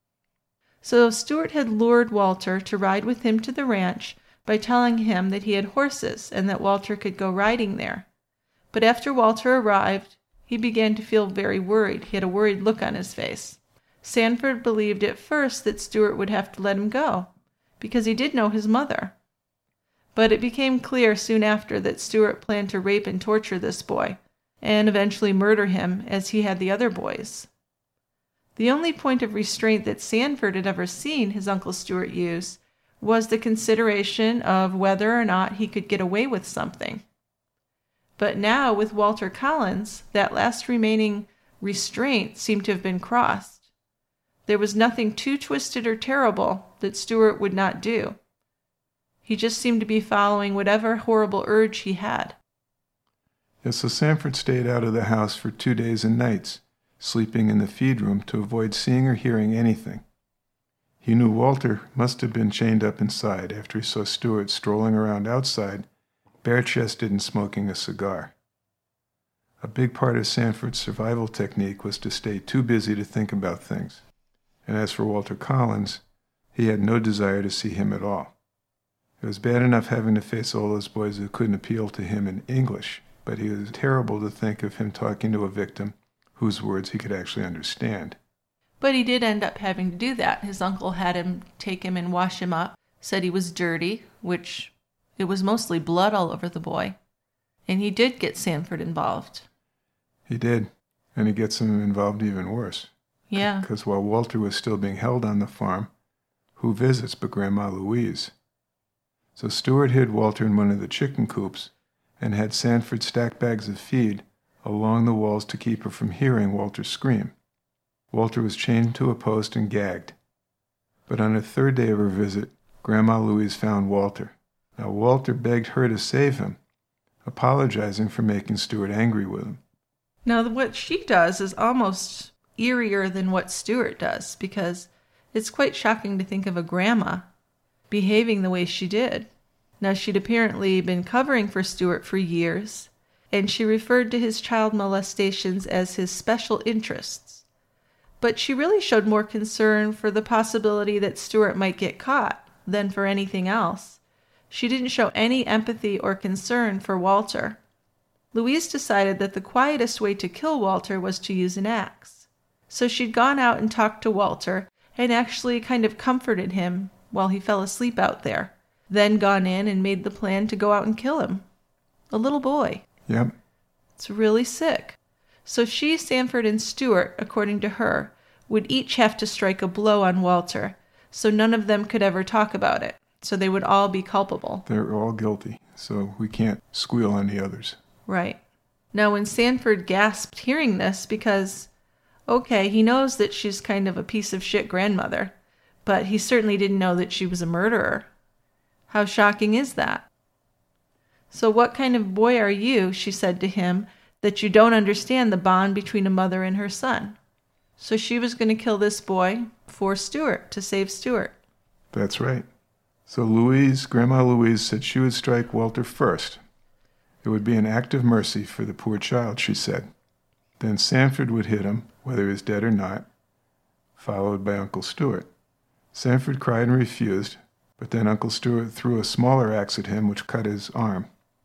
So Stuart had lured Walter to ride with him to the ranch by telling him that he had horses and that Walter could go riding there. But after Walter arrived, he began to feel very worried. He had a worried look on his face. Sanford believed at first that Stuart would have to let him go, because he did know his mother. But it became clear soon after that Stuart planned to rape and torture this boy, and eventually murder him as he had the other boys. The only point of restraint that Sanford had ever seen his Uncle Stuart use was the consideration of whether or not he could get away with something. But now, with Walter Collins, that last remaining restraint seemed to have been crossed. There was nothing too twisted or terrible that Stuart would not do. He just seemed to be following whatever horrible urge he had. Yeah, so Sanford stayed out of the house for two days and nights, sleeping in the feed room to avoid seeing or hearing anything. He knew Walter must have been chained up inside after he saw Stuart strolling around outside, bare-chested and smoking a cigar. A big part of Sanford's survival technique was to stay too busy to think about things. And as for Walter Collins, he had no desire to see him at all. It was bad enough having to face all those boys who couldn't appeal to him in English, but it was terrible to think of him talking to a victim whose words he could actually understand. But he did end up having to do that. His uncle had him take him and wash him up, said he was dirty, which it was mostly blood all over the boy. And he did get Sanford involved. He did, and he gets him involved even worse. Yeah. Because while Walter was still being held on the farm, who visits but Grandma Louise? So Stewart hid Walter in one of the chicken coops and had Sanford stack bags of feed along the walls to keep her from hearing Walter scream. Walter was chained to a post and gagged. But on the third day of her visit, Grandma Louise found Walter. Now Walter begged her to save him, apologizing for making Stewart angry with him. Now what she does is almost eerier than what Stewart does, because it's quite shocking to think of a grandma behaving the way she did. Now she'd apparently been covering for Stewart for years, and she referred to his child molestations as his special interests. But she really showed more concern for the possibility that Stewart might get caught than for anything else. She didn't show any empathy or concern for Walter. Louise decided that the quietest way to kill Walter was to use an axe. So she'd gone out and talked to Walter and actually kind of comforted him while he fell asleep out there, then gone in and made the plan to go out and kill him. A little boy. Yep. It's really sick. So she, Sanford, and Stewart, according to her, would each have to strike a blow on Walter, so none of them could ever talk about it. So they would all be culpable. They're all guilty, so we can't squeal on the others. Right. Now when Sanford gasped hearing this, because, okay, he knows that she's kind of a piece of shit grandmother, but he certainly didn't know that she was a murderer. How shocking is that? So what kind of boy are you, she said to him, that you don't understand the bond between a mother and her son? So she was going to kill this boy for Stewart, to save Stewart. That's right. So Louise, Grandma Louise, said she would strike Walter first. It would be an act of mercy for the poor child, she said. Then Sanford would hit him, whether he was dead or not, followed by Uncle Stewart. Sanford cried and refused, but then Uncle Stewart threw a smaller axe at him, which cut his arm.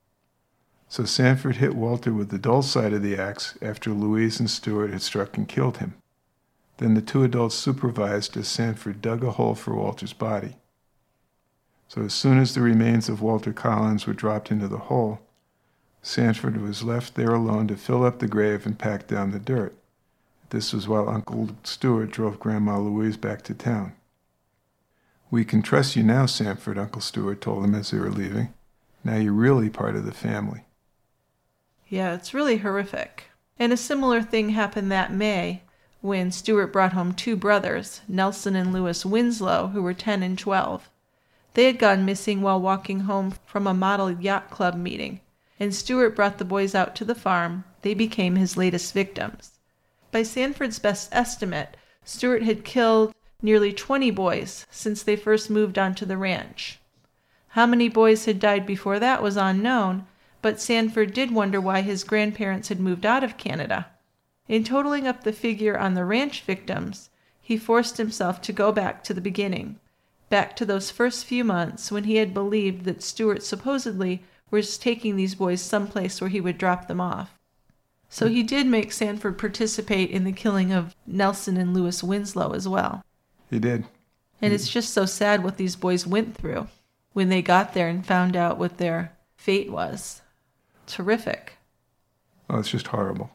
So Sanford hit Walter with the dull side of the axe after Louise and Stewart had struck and killed him. Then the two adults supervised as Sanford dug a hole for Walter's body. So as soon as the remains of Walter Collins were dropped into the hole, Sanford was left there alone to fill up the grave and pack down the dirt. This was while Uncle Stewart drove Grandma Louise back to town. "We can trust you now, Sanford," Uncle Stewart told him as they were leaving. "Now you're really part of the family." Yeah, it's really horrific. And a similar thing happened that May when Stewart brought home two brothers, Nelson and Lewis Winslow, who were ten and twelve. They had gone missing while walking home from a model yacht club meeting, and Stewart brought the boys out to the farm. They became his latest victims. By Sanford's best estimate, Stewart had killed nearly twenty boys since they first moved onto the ranch. How many boys had died before that was unknown, but Sanford did wonder why his grandparents had moved out of Canada. In totaling up the figure on the ranch victims, he forced himself to go back to the beginning, back to those first few months when he had believed that Stewart supposedly was taking these boys someplace where he would drop them off. So he did make Sanford participate in the killing of Nelson and Lewis Winslow as well. He did. And it's just so sad what these boys went through when they got there and found out what their fate was. Terrific. Oh, it's just horrible.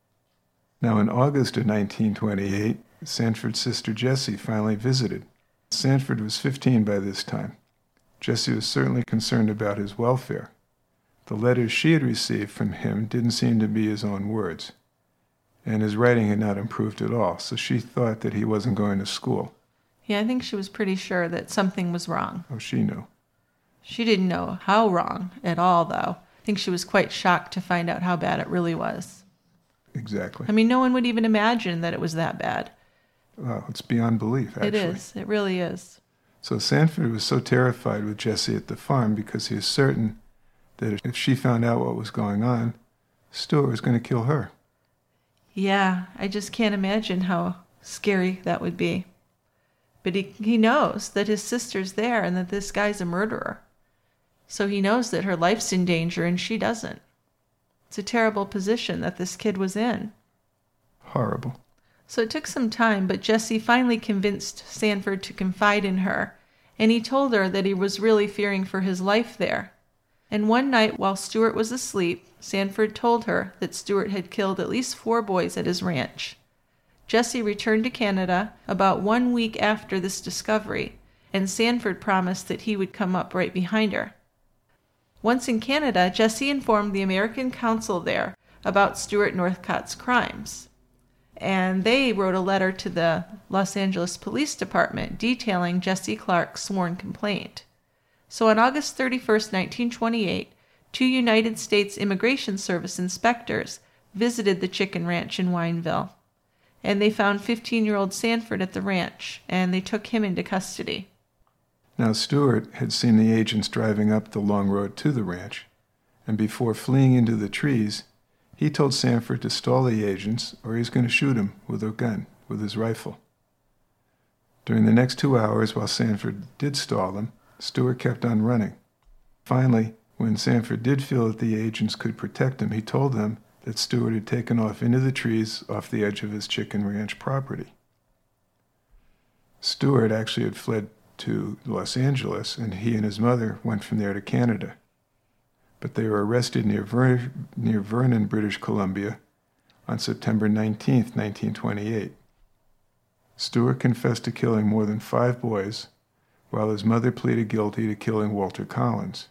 Now, in August of nineteen twenty-eight, Sanford's sister Jessie finally visited. Sanford was fifteen by this time. Jessie was certainly concerned about his welfare. The letters she had received from him didn't seem to be his own words, and his writing had not improved at all, so she thought that he wasn't going to school. Yeah, I think she was pretty sure that something was wrong. Oh, she knew. She didn't know how wrong at all, though. I think she was quite shocked to find out how bad it really was. Exactly. I mean, no one would even imagine that it was that bad. Well, it's beyond belief, actually. It is. It really is. So Sanford was so terrified with Jessie at the farm because he was certain that if she found out what was going on, Stewart was going to kill her. Yeah, I just can't imagine how scary that would be. But he, he knows that his sister's there and that this guy's a murderer. So he knows that her life's in danger and she doesn't. It's a terrible position that this kid was in. Horrible. So it took some time, but Jessie finally convinced Sanford to confide in her and he told her that he was really fearing for his life there. And one night while Stewart was asleep, Sanford told her that Stewart had killed at least four boys at his ranch. Jessie returned to Canada about one week after this discovery, and Sanford promised that he would come up right behind her. Once in Canada, Jessie informed the American consul there about Stewart Northcott's crimes. And they wrote a letter to the Los Angeles Police Department detailing Jessie Clark's sworn complaint. So on August thirty-first, nineteen twenty-eight, two United States Immigration Service inspectors visited the chicken ranch in Wineville. And they found fifteen-year-old Sanford at the ranch, and they took him into custody. Now Stewart had seen the agents driving up the long road to the ranch, and before fleeing into the trees, he told Sanford to stall the agents or he's going to shoot him with a gun, with his rifle. During the next two hours while Sanford did stall them, Stewart kept on running. Finally, when Sanford did feel that the agents could protect him, he told them that Stewart had taken off into the trees off the edge of his chicken ranch property. Stewart actually had fled to Los Angeles, and he and his mother went from there to Canada. But they were arrested near, Ver- near Vernon, British Columbia, on September nineteenth, nineteen twenty-eight. Stewart confessed to killing more than five boys, while his mother pleaded guilty to killing Walter Collins.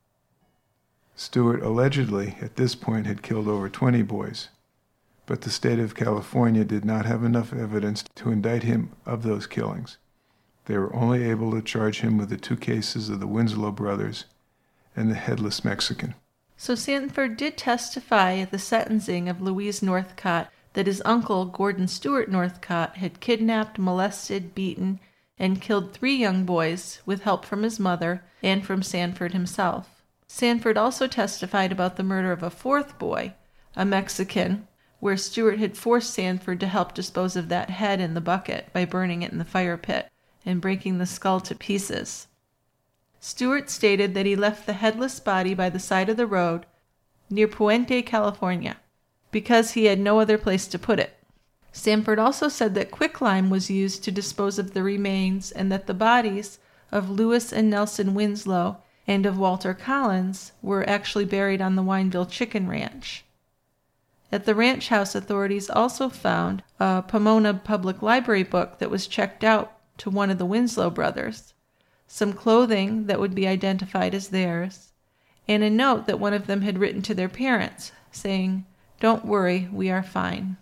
Stewart allegedly, at this point, had killed over twenty boys, but the state of California did not have enough evidence to indict him of those killings. They were only able to charge him with the two cases of the Winslow brothers and the headless Mexican. So Sanford did testify at the sentencing of Louise Northcott that his uncle, Gordon Stewart Northcott, had kidnapped, molested, beaten, and killed three young boys with help from his mother and from Sanford himself. Sanford also testified about the murder of a fourth boy, a Mexican, where Stewart had forced Sanford to help dispose of that head in the bucket by burning it in the fire pit and breaking the skull to pieces. Stewart stated that he left the headless body by the side of the road near Puente, California, because he had no other place to put it. Sanford also said that quicklime was used to dispose of the remains and that the bodies of Lewis and Nelson Winslow and of Walter Collins were actually buried on the Wineville Chicken Ranch. At the ranch house, authorities also found a Pomona Public Library book that was checked out to one of the Winslow brothers, some clothing that would be identified as theirs, and a note that one of them had written to their parents, saying, "Don't worry, we are fine."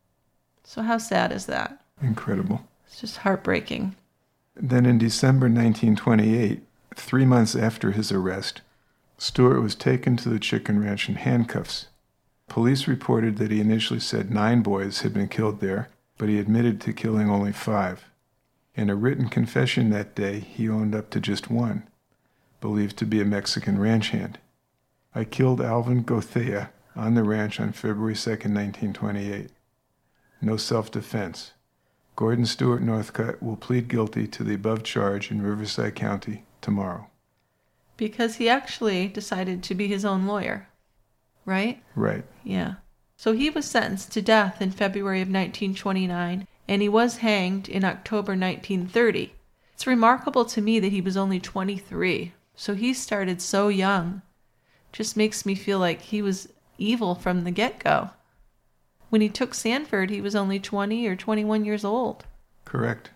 So how sad is that? Incredible. It's just heartbreaking. Then in December nineteen twenty-eight, three months after his arrest, Stewart was taken to the chicken ranch in handcuffs. Police reported that he initially said nine boys had been killed there, but he admitted to killing only five. In a written confession that day, he owned up to just one, believed to be a Mexican ranch hand. "I killed Alvin Gothea on the ranch on February second, nineteen twenty-eight. No self-defense. Gordon Stewart Northcott will plead guilty to the above charge in Riverside County tomorrow." Because he actually decided to be his own lawyer, right? Right. Yeah. So he was sentenced to death in February of nineteen twenty-nine, and he was hanged in October nineteen thirty. It's remarkable to me that he was only twenty-three, so he started so young. Just makes me feel like he was evil from the get-go. When he took Sanford, he was only twenty or twenty-one years old. Correct.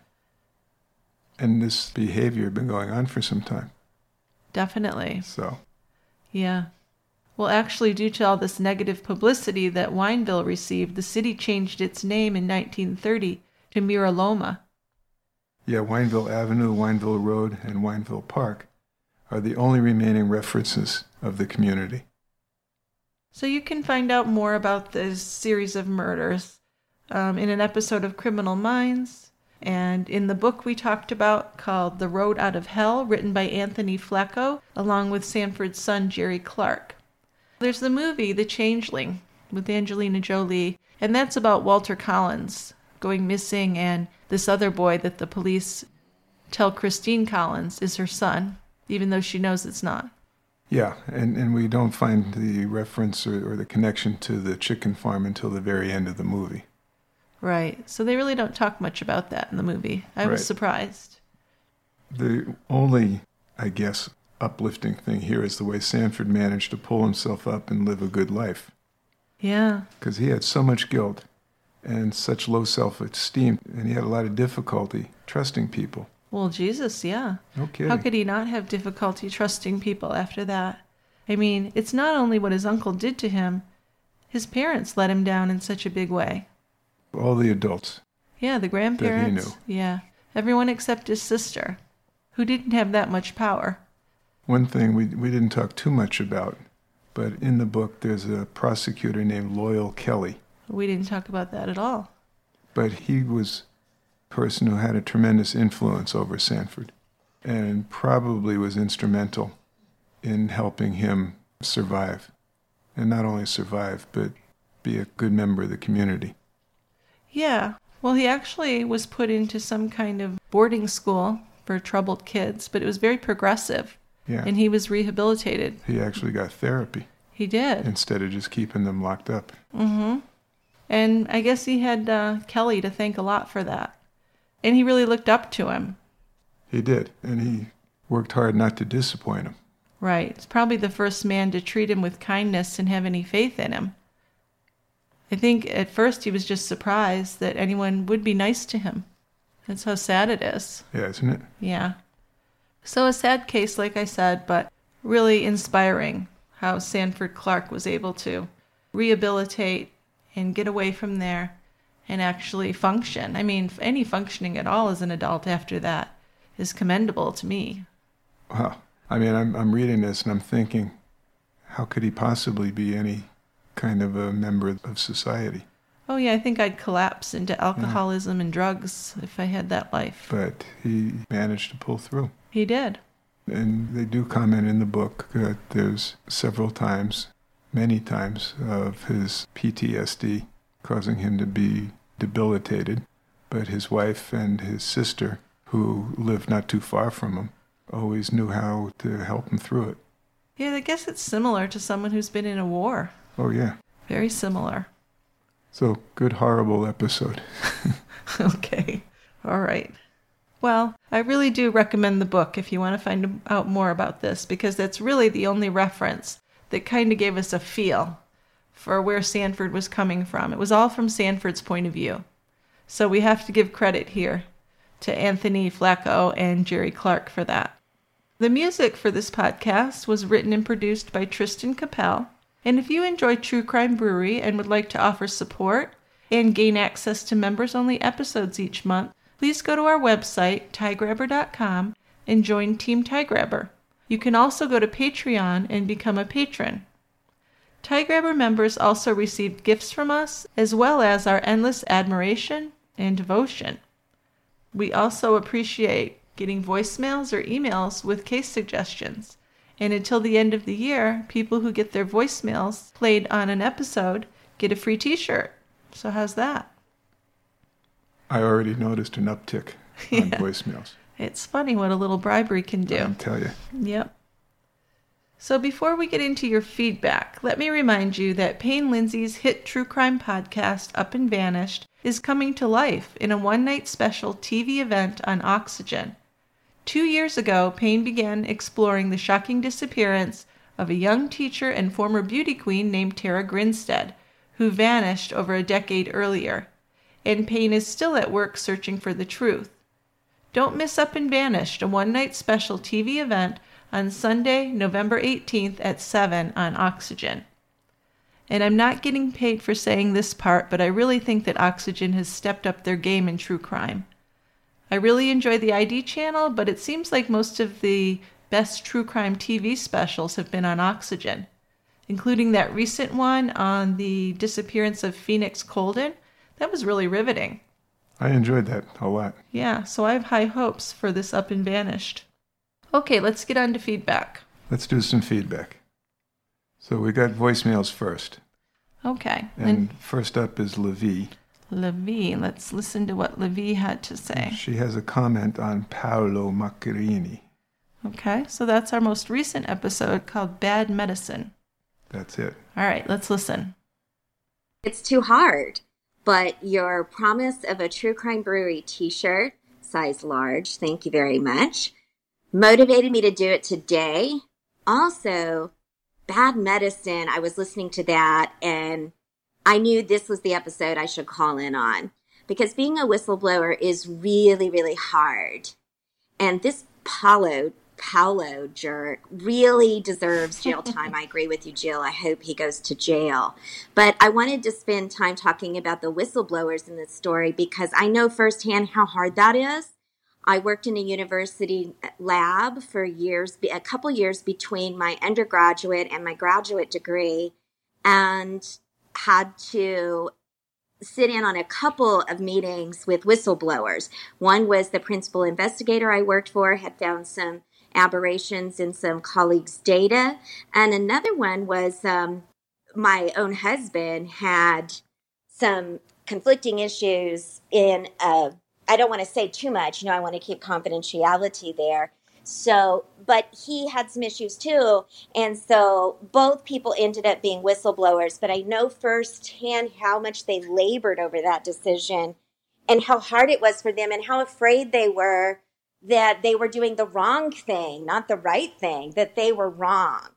And this behavior had been going on for some time. Definitely. So. Yeah. Well, actually, due to all this negative publicity that Wineville received, the city changed its name in nineteen thirty to Mira Loma. Yeah, Wineville Avenue, Wineville Road, and Wineville Park are the only remaining references of the community. So you can find out more about this series of murders um, in an episode of Criminal Minds, and in the book we talked about called The Road Out of Hell, written by Anthony Flecko, along with Sanford's son, Jerry Clark. There's the movie The Changeling with Angelina Jolie, and that's about Walter Collins going missing and this other boy that the police tell Christine Collins is her son, even though she knows it's not. Yeah, and, and we don't find the reference or, or the connection to the chicken farm until the very end of the movie. Right, so they really don't talk much about that in the movie. I was Right. surprised. The only, I guess, uplifting thing here is the way Sanford managed to pull himself up and live a good life. Yeah. Because he had so much guilt and such low self-esteem, and he had a lot of difficulty trusting people. Well, Jesus, yeah. No kidding. How could he not have difficulty trusting people after that? I mean, it's not only what his uncle did to him, his parents let him down in such a big way. All the adults. Yeah, the grandparents. That he knew. Yeah. Everyone except his sister, who didn't have that much power. One thing we we didn't talk too much about, but in the book there's a prosecutor named Loyal Kelly. We didn't talk about that at all. But he was a person who had a tremendous influence over Sanford and probably was instrumental in helping him survive. And not only survive, but be a good member of the community. Yeah. Well, he actually was put into some kind of boarding school for troubled kids, but it was very progressive. Yeah. And he was rehabilitated. He actually got therapy. He did. Instead of just keeping them locked up. Mm-hmm. And I guess he had uh, Kelly to thank a lot for that. And he really looked up to him. He did. And he worked hard not to disappoint him. Right. It's probably the first man to treat him with kindness and have any faith in him. I think at first he was just surprised that anyone would be nice to him. That's how sad it is. Yeah, isn't it? Yeah. So a sad case, like I said, but really inspiring how Sanford Clark was able to rehabilitate and get away from there and actually function. I mean, any functioning at all as an adult after that is commendable to me. Wow. I mean, I'm I'm reading this and I'm thinking, how could he possibly be any kind of a member of society? Oh, yeah, I think I'd collapse into alcoholism yeah. and drugs if I had that life. But he managed to pull through. He did. And they do comment in the book that there's several times, many times, of his P T S D causing him to be debilitated. But his wife and his sister, who lived not too far from him, always knew how to help him through it. Yeah, I guess it's similar to someone who's been in a war. Oh, yeah. Very similar. So, good, horrible episode. Okay. All right. Well, I really do recommend the book if you want to find out more about this, because that's really the only reference that kind of gave us a feel for where Sanford was coming from. It was all from Sanford's point of view. So we have to give credit here to Anthony Flacco and Jerry Clark for that. The music for this podcast was written and produced by Tristan Capel. And if you enjoy True Crime Brewery and would like to offer support and gain access to members-only episodes each month, please go to our website, tie grabber dot com, and join Team Tie Grabber. You can also go to Patreon and become a patron. Tie Grabber members also receive gifts from us, as well as our endless admiration and devotion. We also appreciate getting voicemails or emails with case suggestions. And until the end of the year, people who get their voicemails played on an episode get a free t-shirt. So how's that? I already noticed an uptick on yeah. voicemails. It's funny what a little bribery can do. I'll tell you. Yep. So before we get into your feedback, let me remind you that Payne Lindsay's hit true crime podcast, Up and Vanished, is coming to life in a one-night special T V event on Oxygen. Two years ago, Payne began exploring the shocking disappearance of a young teacher and former beauty queen named Tara Grinstead, who vanished over a decade earlier. And Payne is still at work searching for the truth. Don't miss Up and Vanished, a one-night special T V event on Sunday, November eighteenth at seven on Oxygen. And I'm not getting paid for saying this part, but I really think that Oxygen has stepped up their game in true crime. I really enjoy the I D channel, but it seems like most of the best true crime T V specials have been on Oxygen, including that recent one on the disappearance of Phoenix Colden. That was really riveting. I enjoyed that a lot. Yeah, so I have high hopes for this Up and Vanished. Okay, let's get on to feedback. Let's do some feedback. So we got voicemails first. Okay. And, and first up is Levi. Levi. Let's listen to what Levi had to say. She has a comment on Paolo Macchiarini. Okay, so that's our most recent episode called Bad Medicine. That's it. All right, let's listen. It's too hard, but your promise of a True Crime Brewery t-shirt, size large, thank you very much, motivated me to do it today. Also, Bad Medicine, I was listening to that and I knew this was the episode I should call in on, because being a whistleblower is really, really hard. And this Paulo, Paulo jerk really deserves jail time. I agree with you, Jill. I hope he goes to jail. But I wanted to spend time talking about the whistleblowers in this story because I know firsthand how hard that is. I worked in a university lab for years, a couple years between my undergraduate and my graduate degree, and had to sit in on a couple of meetings with whistleblowers. One was the principal investigator I worked for had found some aberrations in some colleagues' data. And another one was um, my own husband had some conflicting issues in a I don't want to say too much. You know, I want to keep confidentiality there. So, but he had some issues too. And so both people ended up being whistleblowers. But I know firsthand how much they labored over that decision and how hard it was for them and how afraid they were that they were doing the wrong thing, not the right thing, that they were wrong.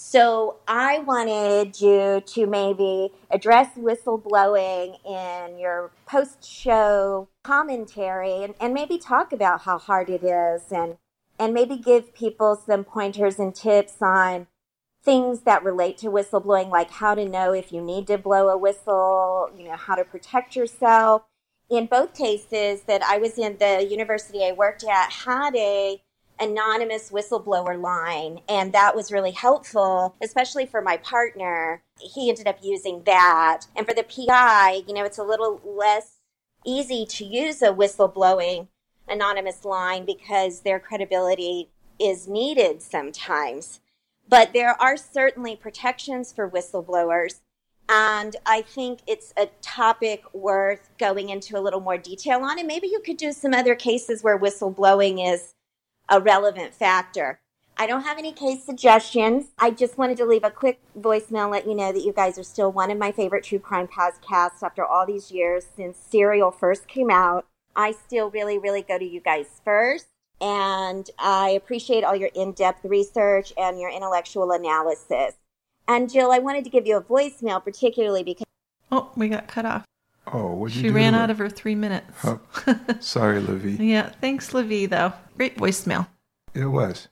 So I wanted you to maybe address whistleblowing in your post-show commentary and, and maybe talk about how hard it is and, and maybe give people some pointers and tips on things that relate to whistleblowing, like how to know if you need to blow a whistle, you know, how to protect yourself. In both cases that I was in, the university I worked at had a anonymous whistleblower line, and that was really helpful, especially for my partner. He ended up using that. And for the P I, you know, it's a little less easy to use a whistleblowing anonymous line because their credibility is needed sometimes. But there are certainly protections for whistleblowers, and I think it's a topic worth going into a little more detail on. And maybe you could do some other cases where whistleblowing is a relevant factor. I don't have any case suggestions. I just wanted to leave a quick voicemail and let you know that you guys are still one of my favorite true crime podcasts after all these years since Serial first came out. I still really, really go to you guys first. And I appreciate all your in-depth research and your intellectual analysis. And Jill, I wanted to give you a voicemail particularly because... Oh, we got cut off. Oh, what did you She do? ran out of her three minutes. Oh, sorry, Livy. Yeah, thanks, Livy, though. Great voicemail. It was.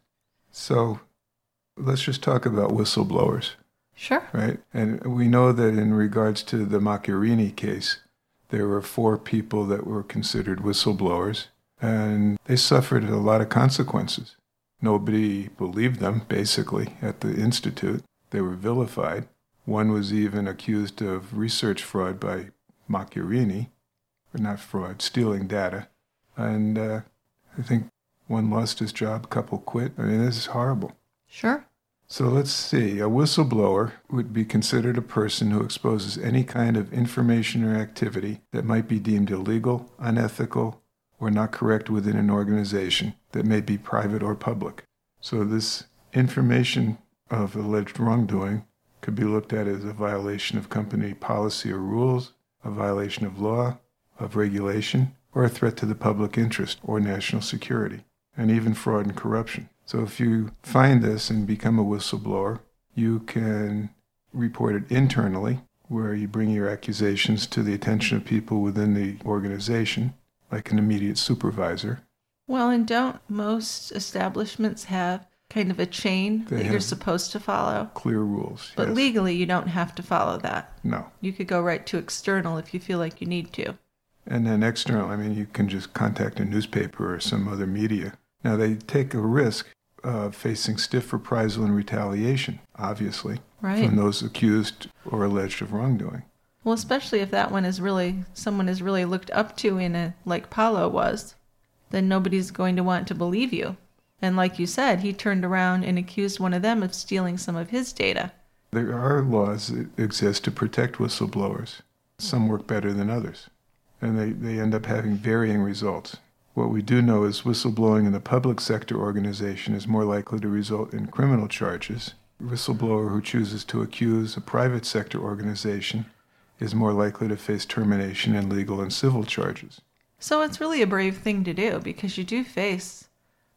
So let's just talk about whistleblowers. Sure. Right? And we know that in regards to the Macchiarini case, there were four people that were considered whistleblowers, and they suffered a lot of consequences. Nobody believed them, basically, at the Institute. They were vilified. One was even accused of research fraud by Macchiarini, or not fraud, stealing data. And uh, I think one lost his job, a couple quit. I mean, this is horrible. Sure. So let's see. A whistleblower would be considered a person who exposes any kind of information or activity that might be deemed illegal, unethical, or not correct within an organization that may be private or public. So this information of alleged wrongdoing could be looked at as a violation of company policy or rules, a violation of law, of regulation, or a threat to the public interest or national security, and even fraud and corruption. So if you find this and become a whistleblower, you can report it internally, where you bring your accusations to the attention of people within the organization, like an immediate supervisor. Well, and don't most establishments have kind of a chain They that you're have supposed to follow? Clear rules. But yes. legally, you don't have to follow that. No. You could go right to external if you feel like you need to. And then external, I mean, you can just contact a newspaper or some other media. Now, they take a risk of facing stiff reprisal and retaliation, obviously, right, from those accused or alleged of wrongdoing. Well, especially if that one is really, someone is really looked up to in a, like Paulo was, then nobody's going to want to believe you. And like you said, he turned around and accused one of them of stealing some of his data. There are laws that exist to protect whistleblowers. Some work better than others, and they, they end up having varying results. What we do know is whistleblowing in a public sector organization is more likely to result in criminal charges. A whistleblower who chooses to accuse a private sector organization is more likely to face termination and legal and civil charges. So it's really a brave thing to do because you do face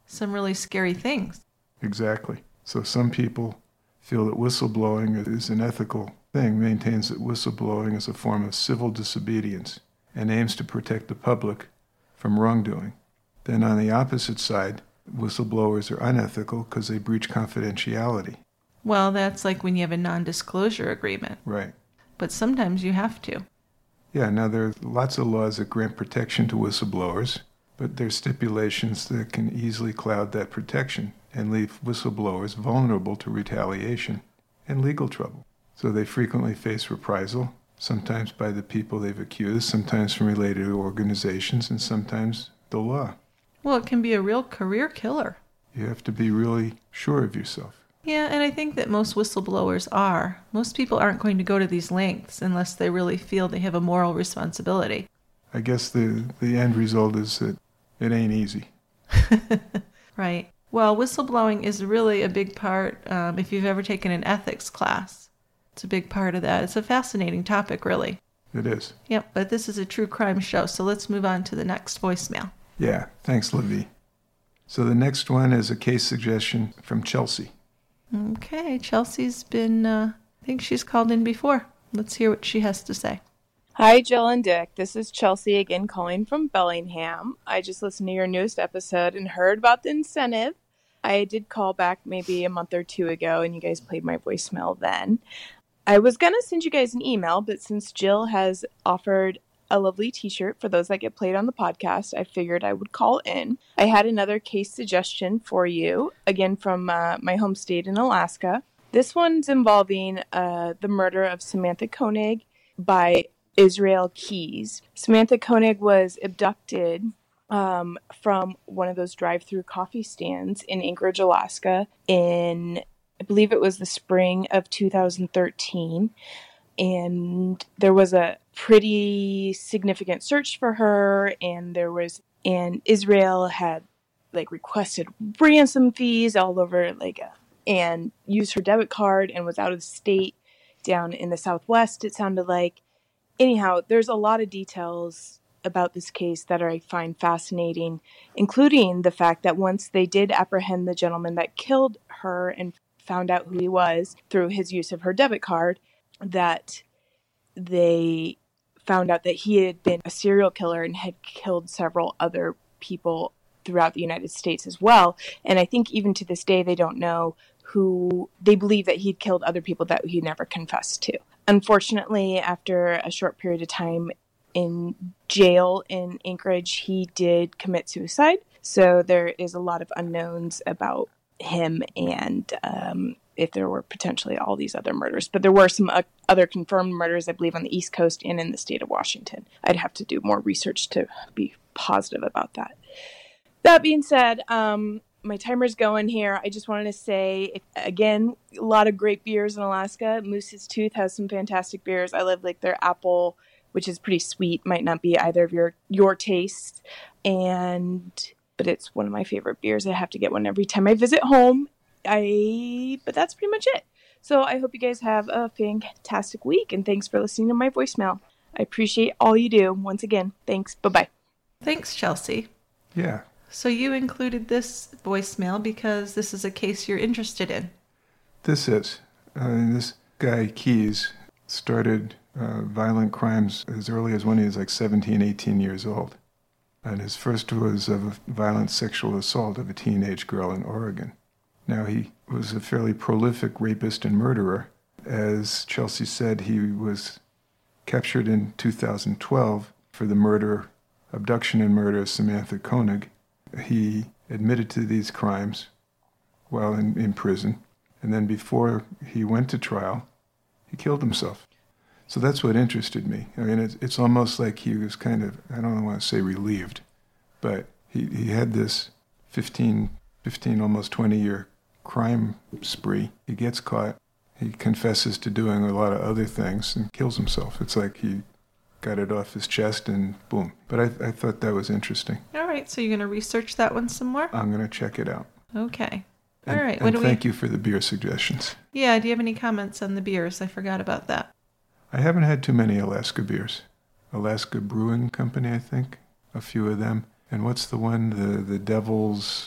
some really scary things. Exactly. So some people feel that whistleblowing is an ethical thing, maintains that whistleblowing is a form of civil disobedience and aims to protect the public from wrongdoing. Then on the opposite side, whistleblowers are unethical because they breach confidentiality. Well, that's like when you have a non-disclosure agreement. Right. But sometimes you have to. Yeah, now there are lots of laws that grant protection to whistleblowers, but there are stipulations that can easily cloud that protection and leave whistleblowers vulnerable to retaliation and legal trouble. So they frequently face reprisal, sometimes by the people they've accused, sometimes from related organizations, and sometimes the law. Well, it can be a real career killer. You have to be really sure of yourself. Yeah, and I think that most whistleblowers are. Most people aren't going to go to these lengths unless they really feel they have a moral responsibility. I guess the, the end result is that it ain't easy. Right. Well, whistleblowing is really a big part, um, if you've ever taken an ethics class. It's a big part of that. It's a fascinating topic, really. It is. Yep, but this is a true crime show, so let's move on to the next voicemail. Yeah, thanks, Livy. So the next one is a case suggestion from Chelsea. Okay, Chelsea's been, uh, I think she's called in before. Let's hear what she has to say. Hi, Jill and Dick. This is Chelsea again calling from Bellingham. I just listened to your newest episode and heard about the incentive. I did call back maybe a month or two ago, and you guys played my voicemail then. I was going to send you guys an email, but since Jill has offered a lovely t-shirt for those that get played on the podcast, I figured I would call in. I had another case suggestion for you, again from uh, my home state in Alaska. This one's involving uh, the murder of Samantha Koenig by Israel Keys. Samantha Koenig was abducted um, from one of those drive-through coffee stands in Anchorage, Alaska in, I believe it was the spring of two thousand thirteen. And there was a pretty significant search for her, and there was, and Israel had like requested ransom fees all over, like, a, and used her debit card and was out of state down in the Southwest, it sounded like. Anyhow, there's a lot of details about this case that I find fascinating, including the fact that once they did apprehend the gentleman that killed her and found out who he was through his use of her debit card, that they found out that he had been a serial killer and had killed several other people throughout the United States as well. And I think even to this day, they don't know who, they believe that he'd killed other people that he never confessed to. Unfortunately, after a short period of time in jail in Anchorage, he did commit suicide. So there is a lot of unknowns about him and um, if there were potentially all these other murders. But there were some uh, other confirmed murders, I believe, on the East Coast and in the state of Washington. I'd have to do more research to be positive about that. That being said, um, my timer's going here. I just wanted to say, if, again, a lot of great beers in Alaska. Moose's Tooth has some fantastic beers. I love like their apple, which is pretty sweet. Might not be either of your your tastes, and but it's one of my favorite beers. I have to get one every time I visit home. I but that's pretty much it. So I hope you guys have a fantastic week, and thanks for listening to my voicemail. I appreciate all you do. Once again, thanks. Bye-bye. Thanks, Chelsea. Yeah. So you included this voicemail because this is a case you're interested in. This is. Uh, this guy, Keys, started uh, violent crimes as early as when he was like seventeen, eighteen years old. And his first was of a violent sexual assault of a teenage girl in Oregon. Now, he was a fairly prolific rapist and murderer. As Chelsea said, he was captured in two thousand twelve for the murder, abduction and murder of Samantha Koenig. He admitted to these crimes while in, in prison, and then before he went to trial, he killed himself. So that's what interested me. I mean, it's, it's almost like he was kind of, I don't want to say relieved, but he, he had this fifteen, fifteen, almost twenty-year crime spree. He gets caught. He confesses to doing a lot of other things and kills himself. It's like he got it off his chest and boom. But I, I thought that was interesting. All right, so you're going to research that one some more? I'm going to check it out. Okay. All and, right. And what do thank we... you for the beer suggestions. Yeah, do you have any comments on the beers? I forgot about that. I haven't had too many Alaska beers. Alaska Brewing Company, I think. A few of them. And what's the one? The, the Devil's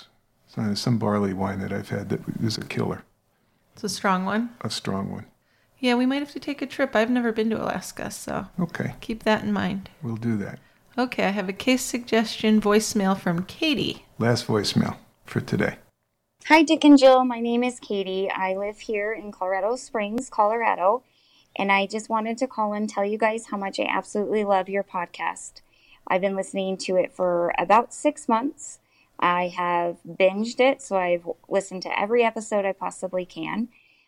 So some barley wine that I've had that is a killer, It's a strong one. a strong one. Yeah, we might have to take a trip. I've never been to Alaska, so Okay, keep that in mind. we'll do that. Okay, I have a case suggestion voicemail from Katie. Last voicemail for today. Hi, Dick and Jill. My name is Katie. I live here in Colorado Springs, Colorado, and I just wanted to call and tell you guys how much I absolutely love your podcast. I've been listening to it for about six months. I have binged it, so I've listened to every episode I possibly can.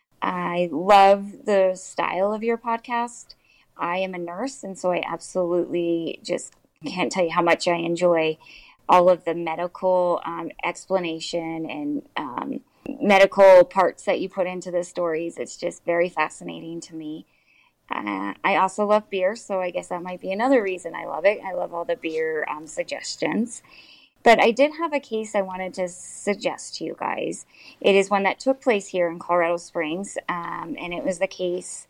I love the style of your podcast. I am a nurse, and so I absolutely just can't tell you how much I enjoy all of the medical um, explanation and um, medical parts that you put into the stories. It's just very fascinating to me. Uh, I also love beer, so I guess that might be another reason I love it. I love all the beer um, suggestions. But I did have a case I wanted to suggest to you guys. It is one that took place here in Colorado Springs, um, and it was the case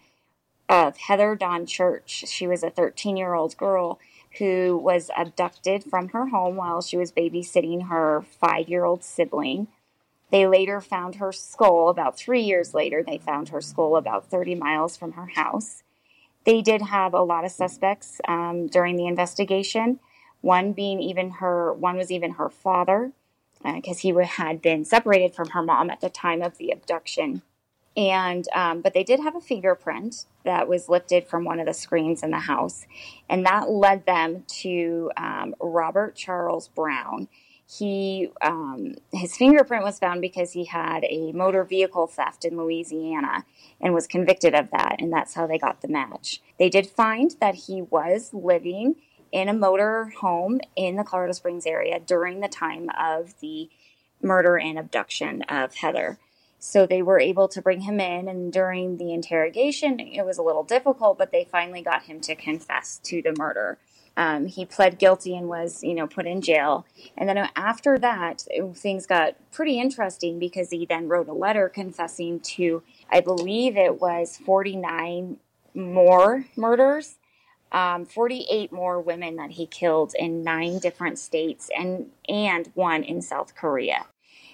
of Heather Dawn Church. She was a thirteen-year-old girl who was abducted from her home while she was babysitting her five-year-old sibling. They later found her skull, about three years later, they found her skull about thirty miles from her house. They did have a lot of suspects um, during the investigation. One being even her, one was even her father, because uh, he had been separated from her mom at the time of the abduction. And, um, but they did have a fingerprint that was lifted from one of the screens in the house, and that led them to um, Robert Charles Brown. He, um, his fingerprint was found because he had a motor vehicle theft in Louisiana and was convicted of that, and that's how they got the match. They did find that he was living in a motor home in the Colorado Springs area during the time of the murder and abduction of Heather. So they were able to bring him in, and during the interrogation, it was a little difficult, but they finally got him to confess to the murder. Um, he pled guilty and was, you know, put in jail. And then after that, it, things got pretty interesting because he then wrote a letter confessing to, I believe it was forty-nine more murders. Um, forty-eight more women that he killed in nine different states and, and one in South Korea.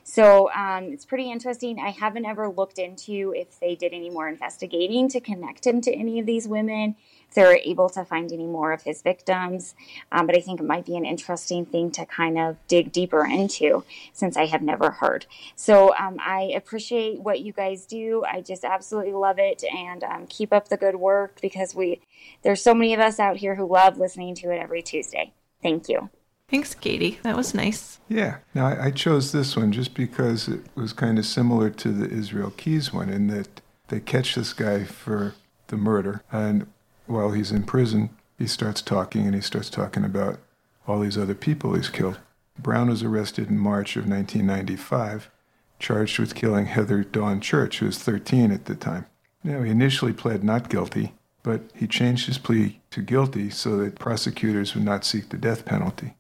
So um, it's pretty interesting. I haven't ever looked into if they did any more investigating to connect him to any of these women, if they were able to find any more of his victims. Um, but I think it might be an interesting thing to kind of dig deeper into since I have never heard. So um, I appreciate what you guys do. I just absolutely love it, and um, keep up the good work because we there's so many of us out here who love listening to it every Tuesday. Thank you. Thanks, Katie. That was nice. Yeah. Now, I, I chose this one just because it was kind of similar to the Israel Keys one in that they catch this guy for the murder, and while he's in prison, he starts talking, and he starts talking about all these other people he's killed. Brown was arrested in March of nineteen ninety-five, charged with killing Heather Dawn Church, who was thirteen at the time. Now, he initially pled not guilty, but he changed his plea to guilty so that prosecutors would not seek the death penalty.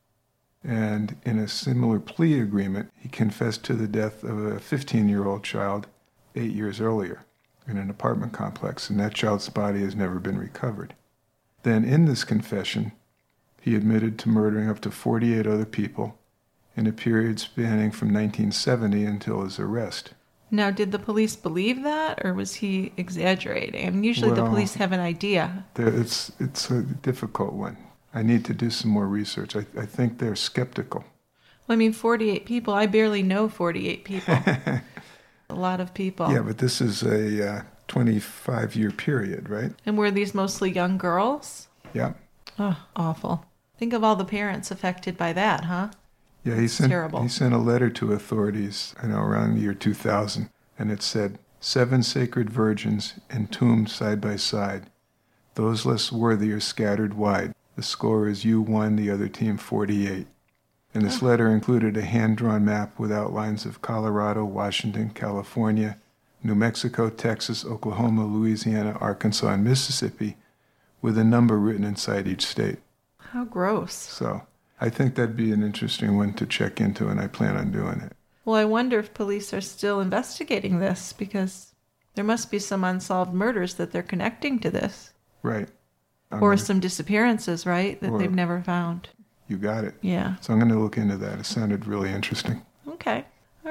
And in a similar plea agreement, he confessed to the death of a fifteen-year-old child eight years earlier in an apartment complex, and that child's body has never been recovered. Then in this confession, he admitted to murdering up to forty-eight other people in a period spanning from nineteen seventy until his arrest. Now, did the police believe that, or was he exaggerating? I mean, usually Well, the police have an idea. There, it's, it's a difficult one. I need to do some more research. I, I think they're skeptical. Well, I mean, forty-eight people. I barely know forty-eight people. A lot of people. Yeah, but this is a uh, twenty-five-year period, right? And were these mostly young girls? Yeah. Oh, awful. Think of all the parents affected by that, huh? Yeah, he sent, terrible. he sent a letter to authorities, I know, around the year two thousand, and it said, seven sacred virgins entombed side by side. Those less worthy are scattered wide. The score is you one, the other team forty-eight. And this letter included a hand-drawn map with outlines of Colorado, Washington, California, New Mexico, Texas, Oklahoma, Louisiana, Arkansas, and Mississippi, with a number written inside each state. How gross. So I think that'd be an interesting one to check into, and I plan on doing it. Well, I wonder if police are still investigating this, because there must be some unsolved murders that they're connecting to this. Right. I'm Or gonna, some disappearances, right, that Or- they've never found. You got it. Yeah. So I'm going to look into that. It sounded really interesting. Okay. All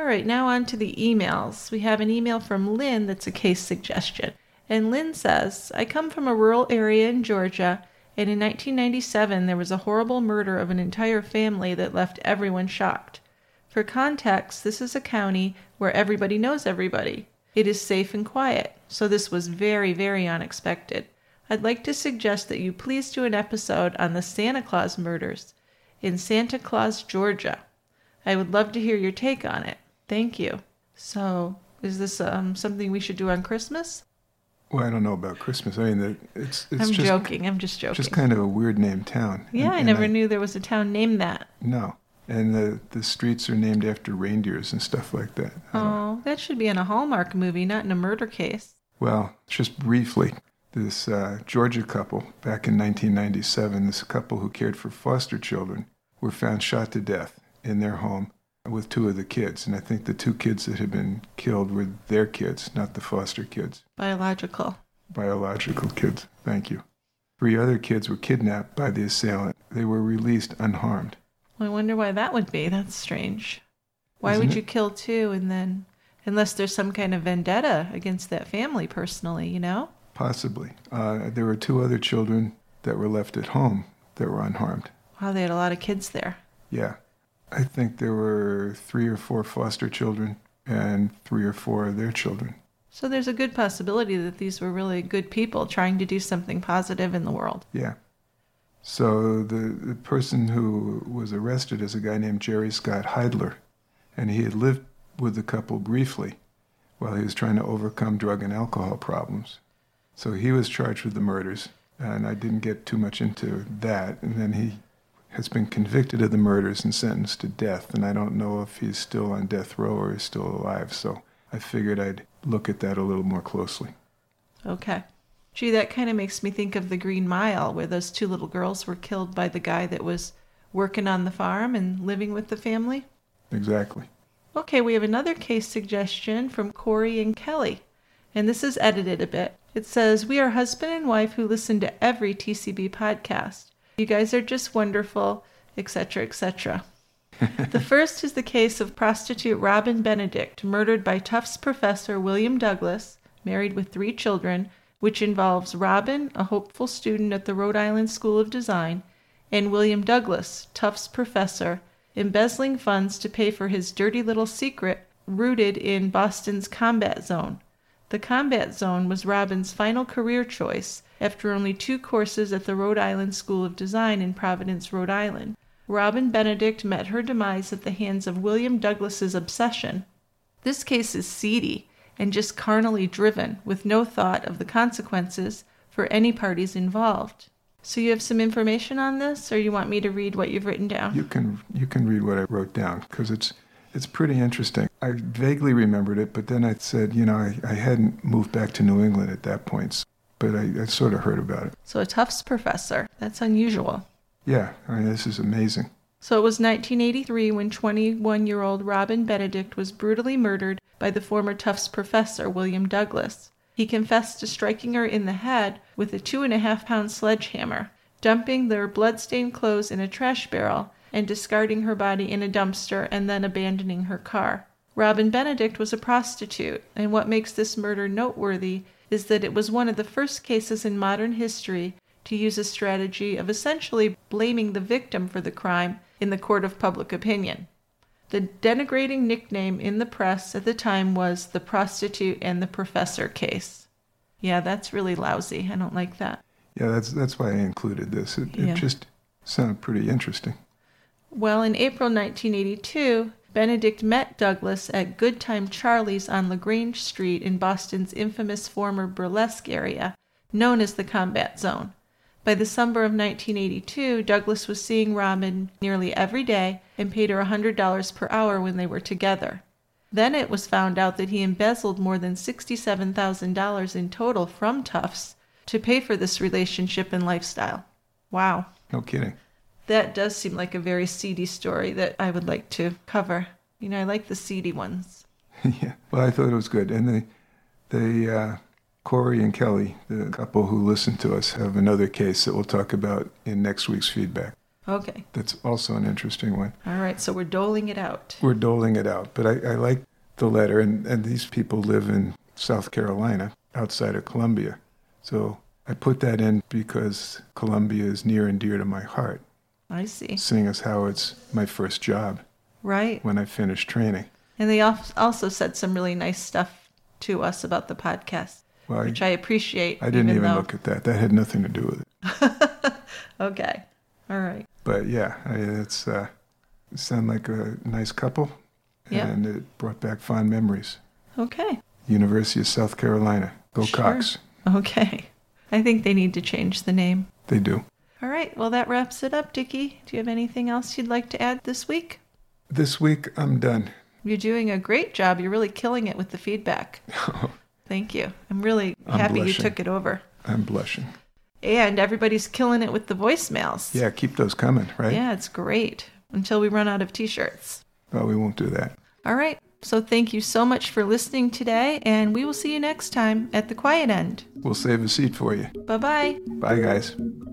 right, now on to the emails. We have an email from Lynn that's a case suggestion. And Lynn says, I come from a rural area in Georgia, and in nineteen ninety-seven there was a horrible murder of an entire family that left everyone shocked. For context, this is a county where everybody knows everybody. It is safe and quiet, so this was very, very unexpected. I'd like to suggest that you please do an episode on the Santa Claus murders in Santa Claus, Georgia. I would love to hear your take on it. Thank you. So, is this um, something we should do on Christmas? Well, I don't know about Christmas. I mean, the, it's it's I'm just, joking. I'm just joking. just kind of a weird named town. Yeah, And- I and never knew there was a town named that. No. And the, the streets are named after reindeers and stuff like that. I don't- Oh, that should be in a Hallmark movie, not in a murder case. Well, just briefly, this uh, Georgia couple, back in nineteen ninety-seven, this couple who cared for foster children, were found shot to death in their home with two of the kids. And I think the two kids that had been killed were their kids, not the foster kids. Biological. Biological kids. Thank you. Three other kids were kidnapped by the assailant. They were released unharmed. Well, I wonder why that would be. That's strange. Why Isn't would it? you kill two and then, unless there's some kind of vendetta against that family personally, you know? Possibly. Uh, there were two other children that were left at home that were unharmed. Wow, they had a lot of kids there. Yeah. I think there were three or four foster children and three or four of their children. So there's a good possibility that these were really good people trying to do something positive in the world. Yeah. So the, the person who was arrested is a guy named Jerry Scott Heidler, and he had lived with the couple briefly while he was trying to overcome drug and alcohol problems. So he was charged with the murders, and I didn't get too much into that. And then he has been convicted of the murders and sentenced to death, and I don't know if he's still on death row or is still alive, so I figured I'd look at that a little more closely. Okay. Gee, that kind of makes me think of the Green Mile, where those two little girls were killed by the guy that was working on the farm and living with the family. Exactly. Okay, we have another case suggestion from Corey and Kelly, and this is edited a bit. It says, we are husband and wife who listen to every T C B podcast. You guys are just wonderful, et cetera, et cetera. The first is the case of prostitute Robin Benedict, murdered by Tufts professor William Douglas, married with three children, which involves Robin, a hopeful student at the Rhode Island School of Design, and William Douglas, Tufts professor, embezzling funds to pay for his dirty little secret rooted in Boston's Combat Zone. The Combat Zone was Robin's final career choice after only two courses at the Rhode Island School of Design in Providence, Rhode Island. Robin Benedict met her demise at the hands of William Douglas's obsession. This case is seedy and just carnally driven, with no thought of the consequences for any parties involved. So you have some information on this, or you want me to read what you've written down? You can you can read what I wrote down, because it's it's pretty interesting. I vaguely remembered it, but then I said, you know, I, I hadn't moved back to New England at that point, but I, I sort of heard about it. So a Tufts professor. That's unusual. Yeah, I mean, this is amazing. So it was nineteen eighty-three when twenty-one-year-old Robin Benedict was brutally murdered by the former Tufts professor, William Douglas. He confessed to striking her in the head with a two-and-a-half-pound sledgehammer, dumping their blood-stained clothes in a trash barrel, and discarding her body in a dumpster and then abandoning her car. Robin Benedict was a prostitute, and what makes this murder noteworthy is that it was one of the first cases in modern history to use a strategy of essentially blaming the victim for the crime in the court of public opinion. The denigrating nickname in the press at the time was the prostitute and the professor case. Yeah, that's really lousy. I don't like that. Yeah, that's that's why I included this. It, Yeah. it just sounded pretty interesting. Well, in April nineteen eighty-two, Benedict met Douglas at Good Time Charlie's on LaGrange Street in Boston's infamous former burlesque area, known as the Combat Zone. By the summer of nineteen eighty-two, Douglas was seeing Robin nearly every day and paid her one hundred dollars per hour when they were together. Then it was found out that he embezzled more than sixty-seven thousand dollars in total from Tufts to pay for this relationship and lifestyle. Wow. No kidding. That does seem like a very seedy story that I would like to cover. You know, I like the seedy ones. Yeah. Well, I thought it was good. And they, they, uh, Corey and Kelly, the couple who listen to us, have another case that we'll talk about in next week's feedback. Okay. That's also an interesting one. All right, so we're doling it out. We're doling it out. But I, I like the letter, and, and these people live in South Carolina, outside of Columbia. So I put that in because Columbia is near and dear to my heart, I see. seeing as how it's my first job Right. when I finished training. And they al- also said some really nice stuff to us about the podcast, Well, which I appreciate. I didn't even, though... look at that. That had nothing to do with it. Okay. All right. But yeah, I, it's uh, it sounded like a nice couple, Yeah. and it brought back fond memories. Okay. University of South Carolina. Go Sure. Cox. Okay. I think they need to change the name. They do. All right. Well, that wraps it up, Dickie. Do you have anything else you'd like to add this week? This week, I'm done. You're doing a great job. You're really killing it with the feedback. Thank you. I'm really I'm happy blushing. you took it over. I'm blushing. And everybody's killing it with the voicemails. Yeah, keep those coming, right? Yeah, it's great. Until we run out of t-shirts. Well, we won't do that. All right. So thank you so much for listening today, and we will see you next time at the quiet end. We'll save a seat for you. Bye-bye. Bye, guys.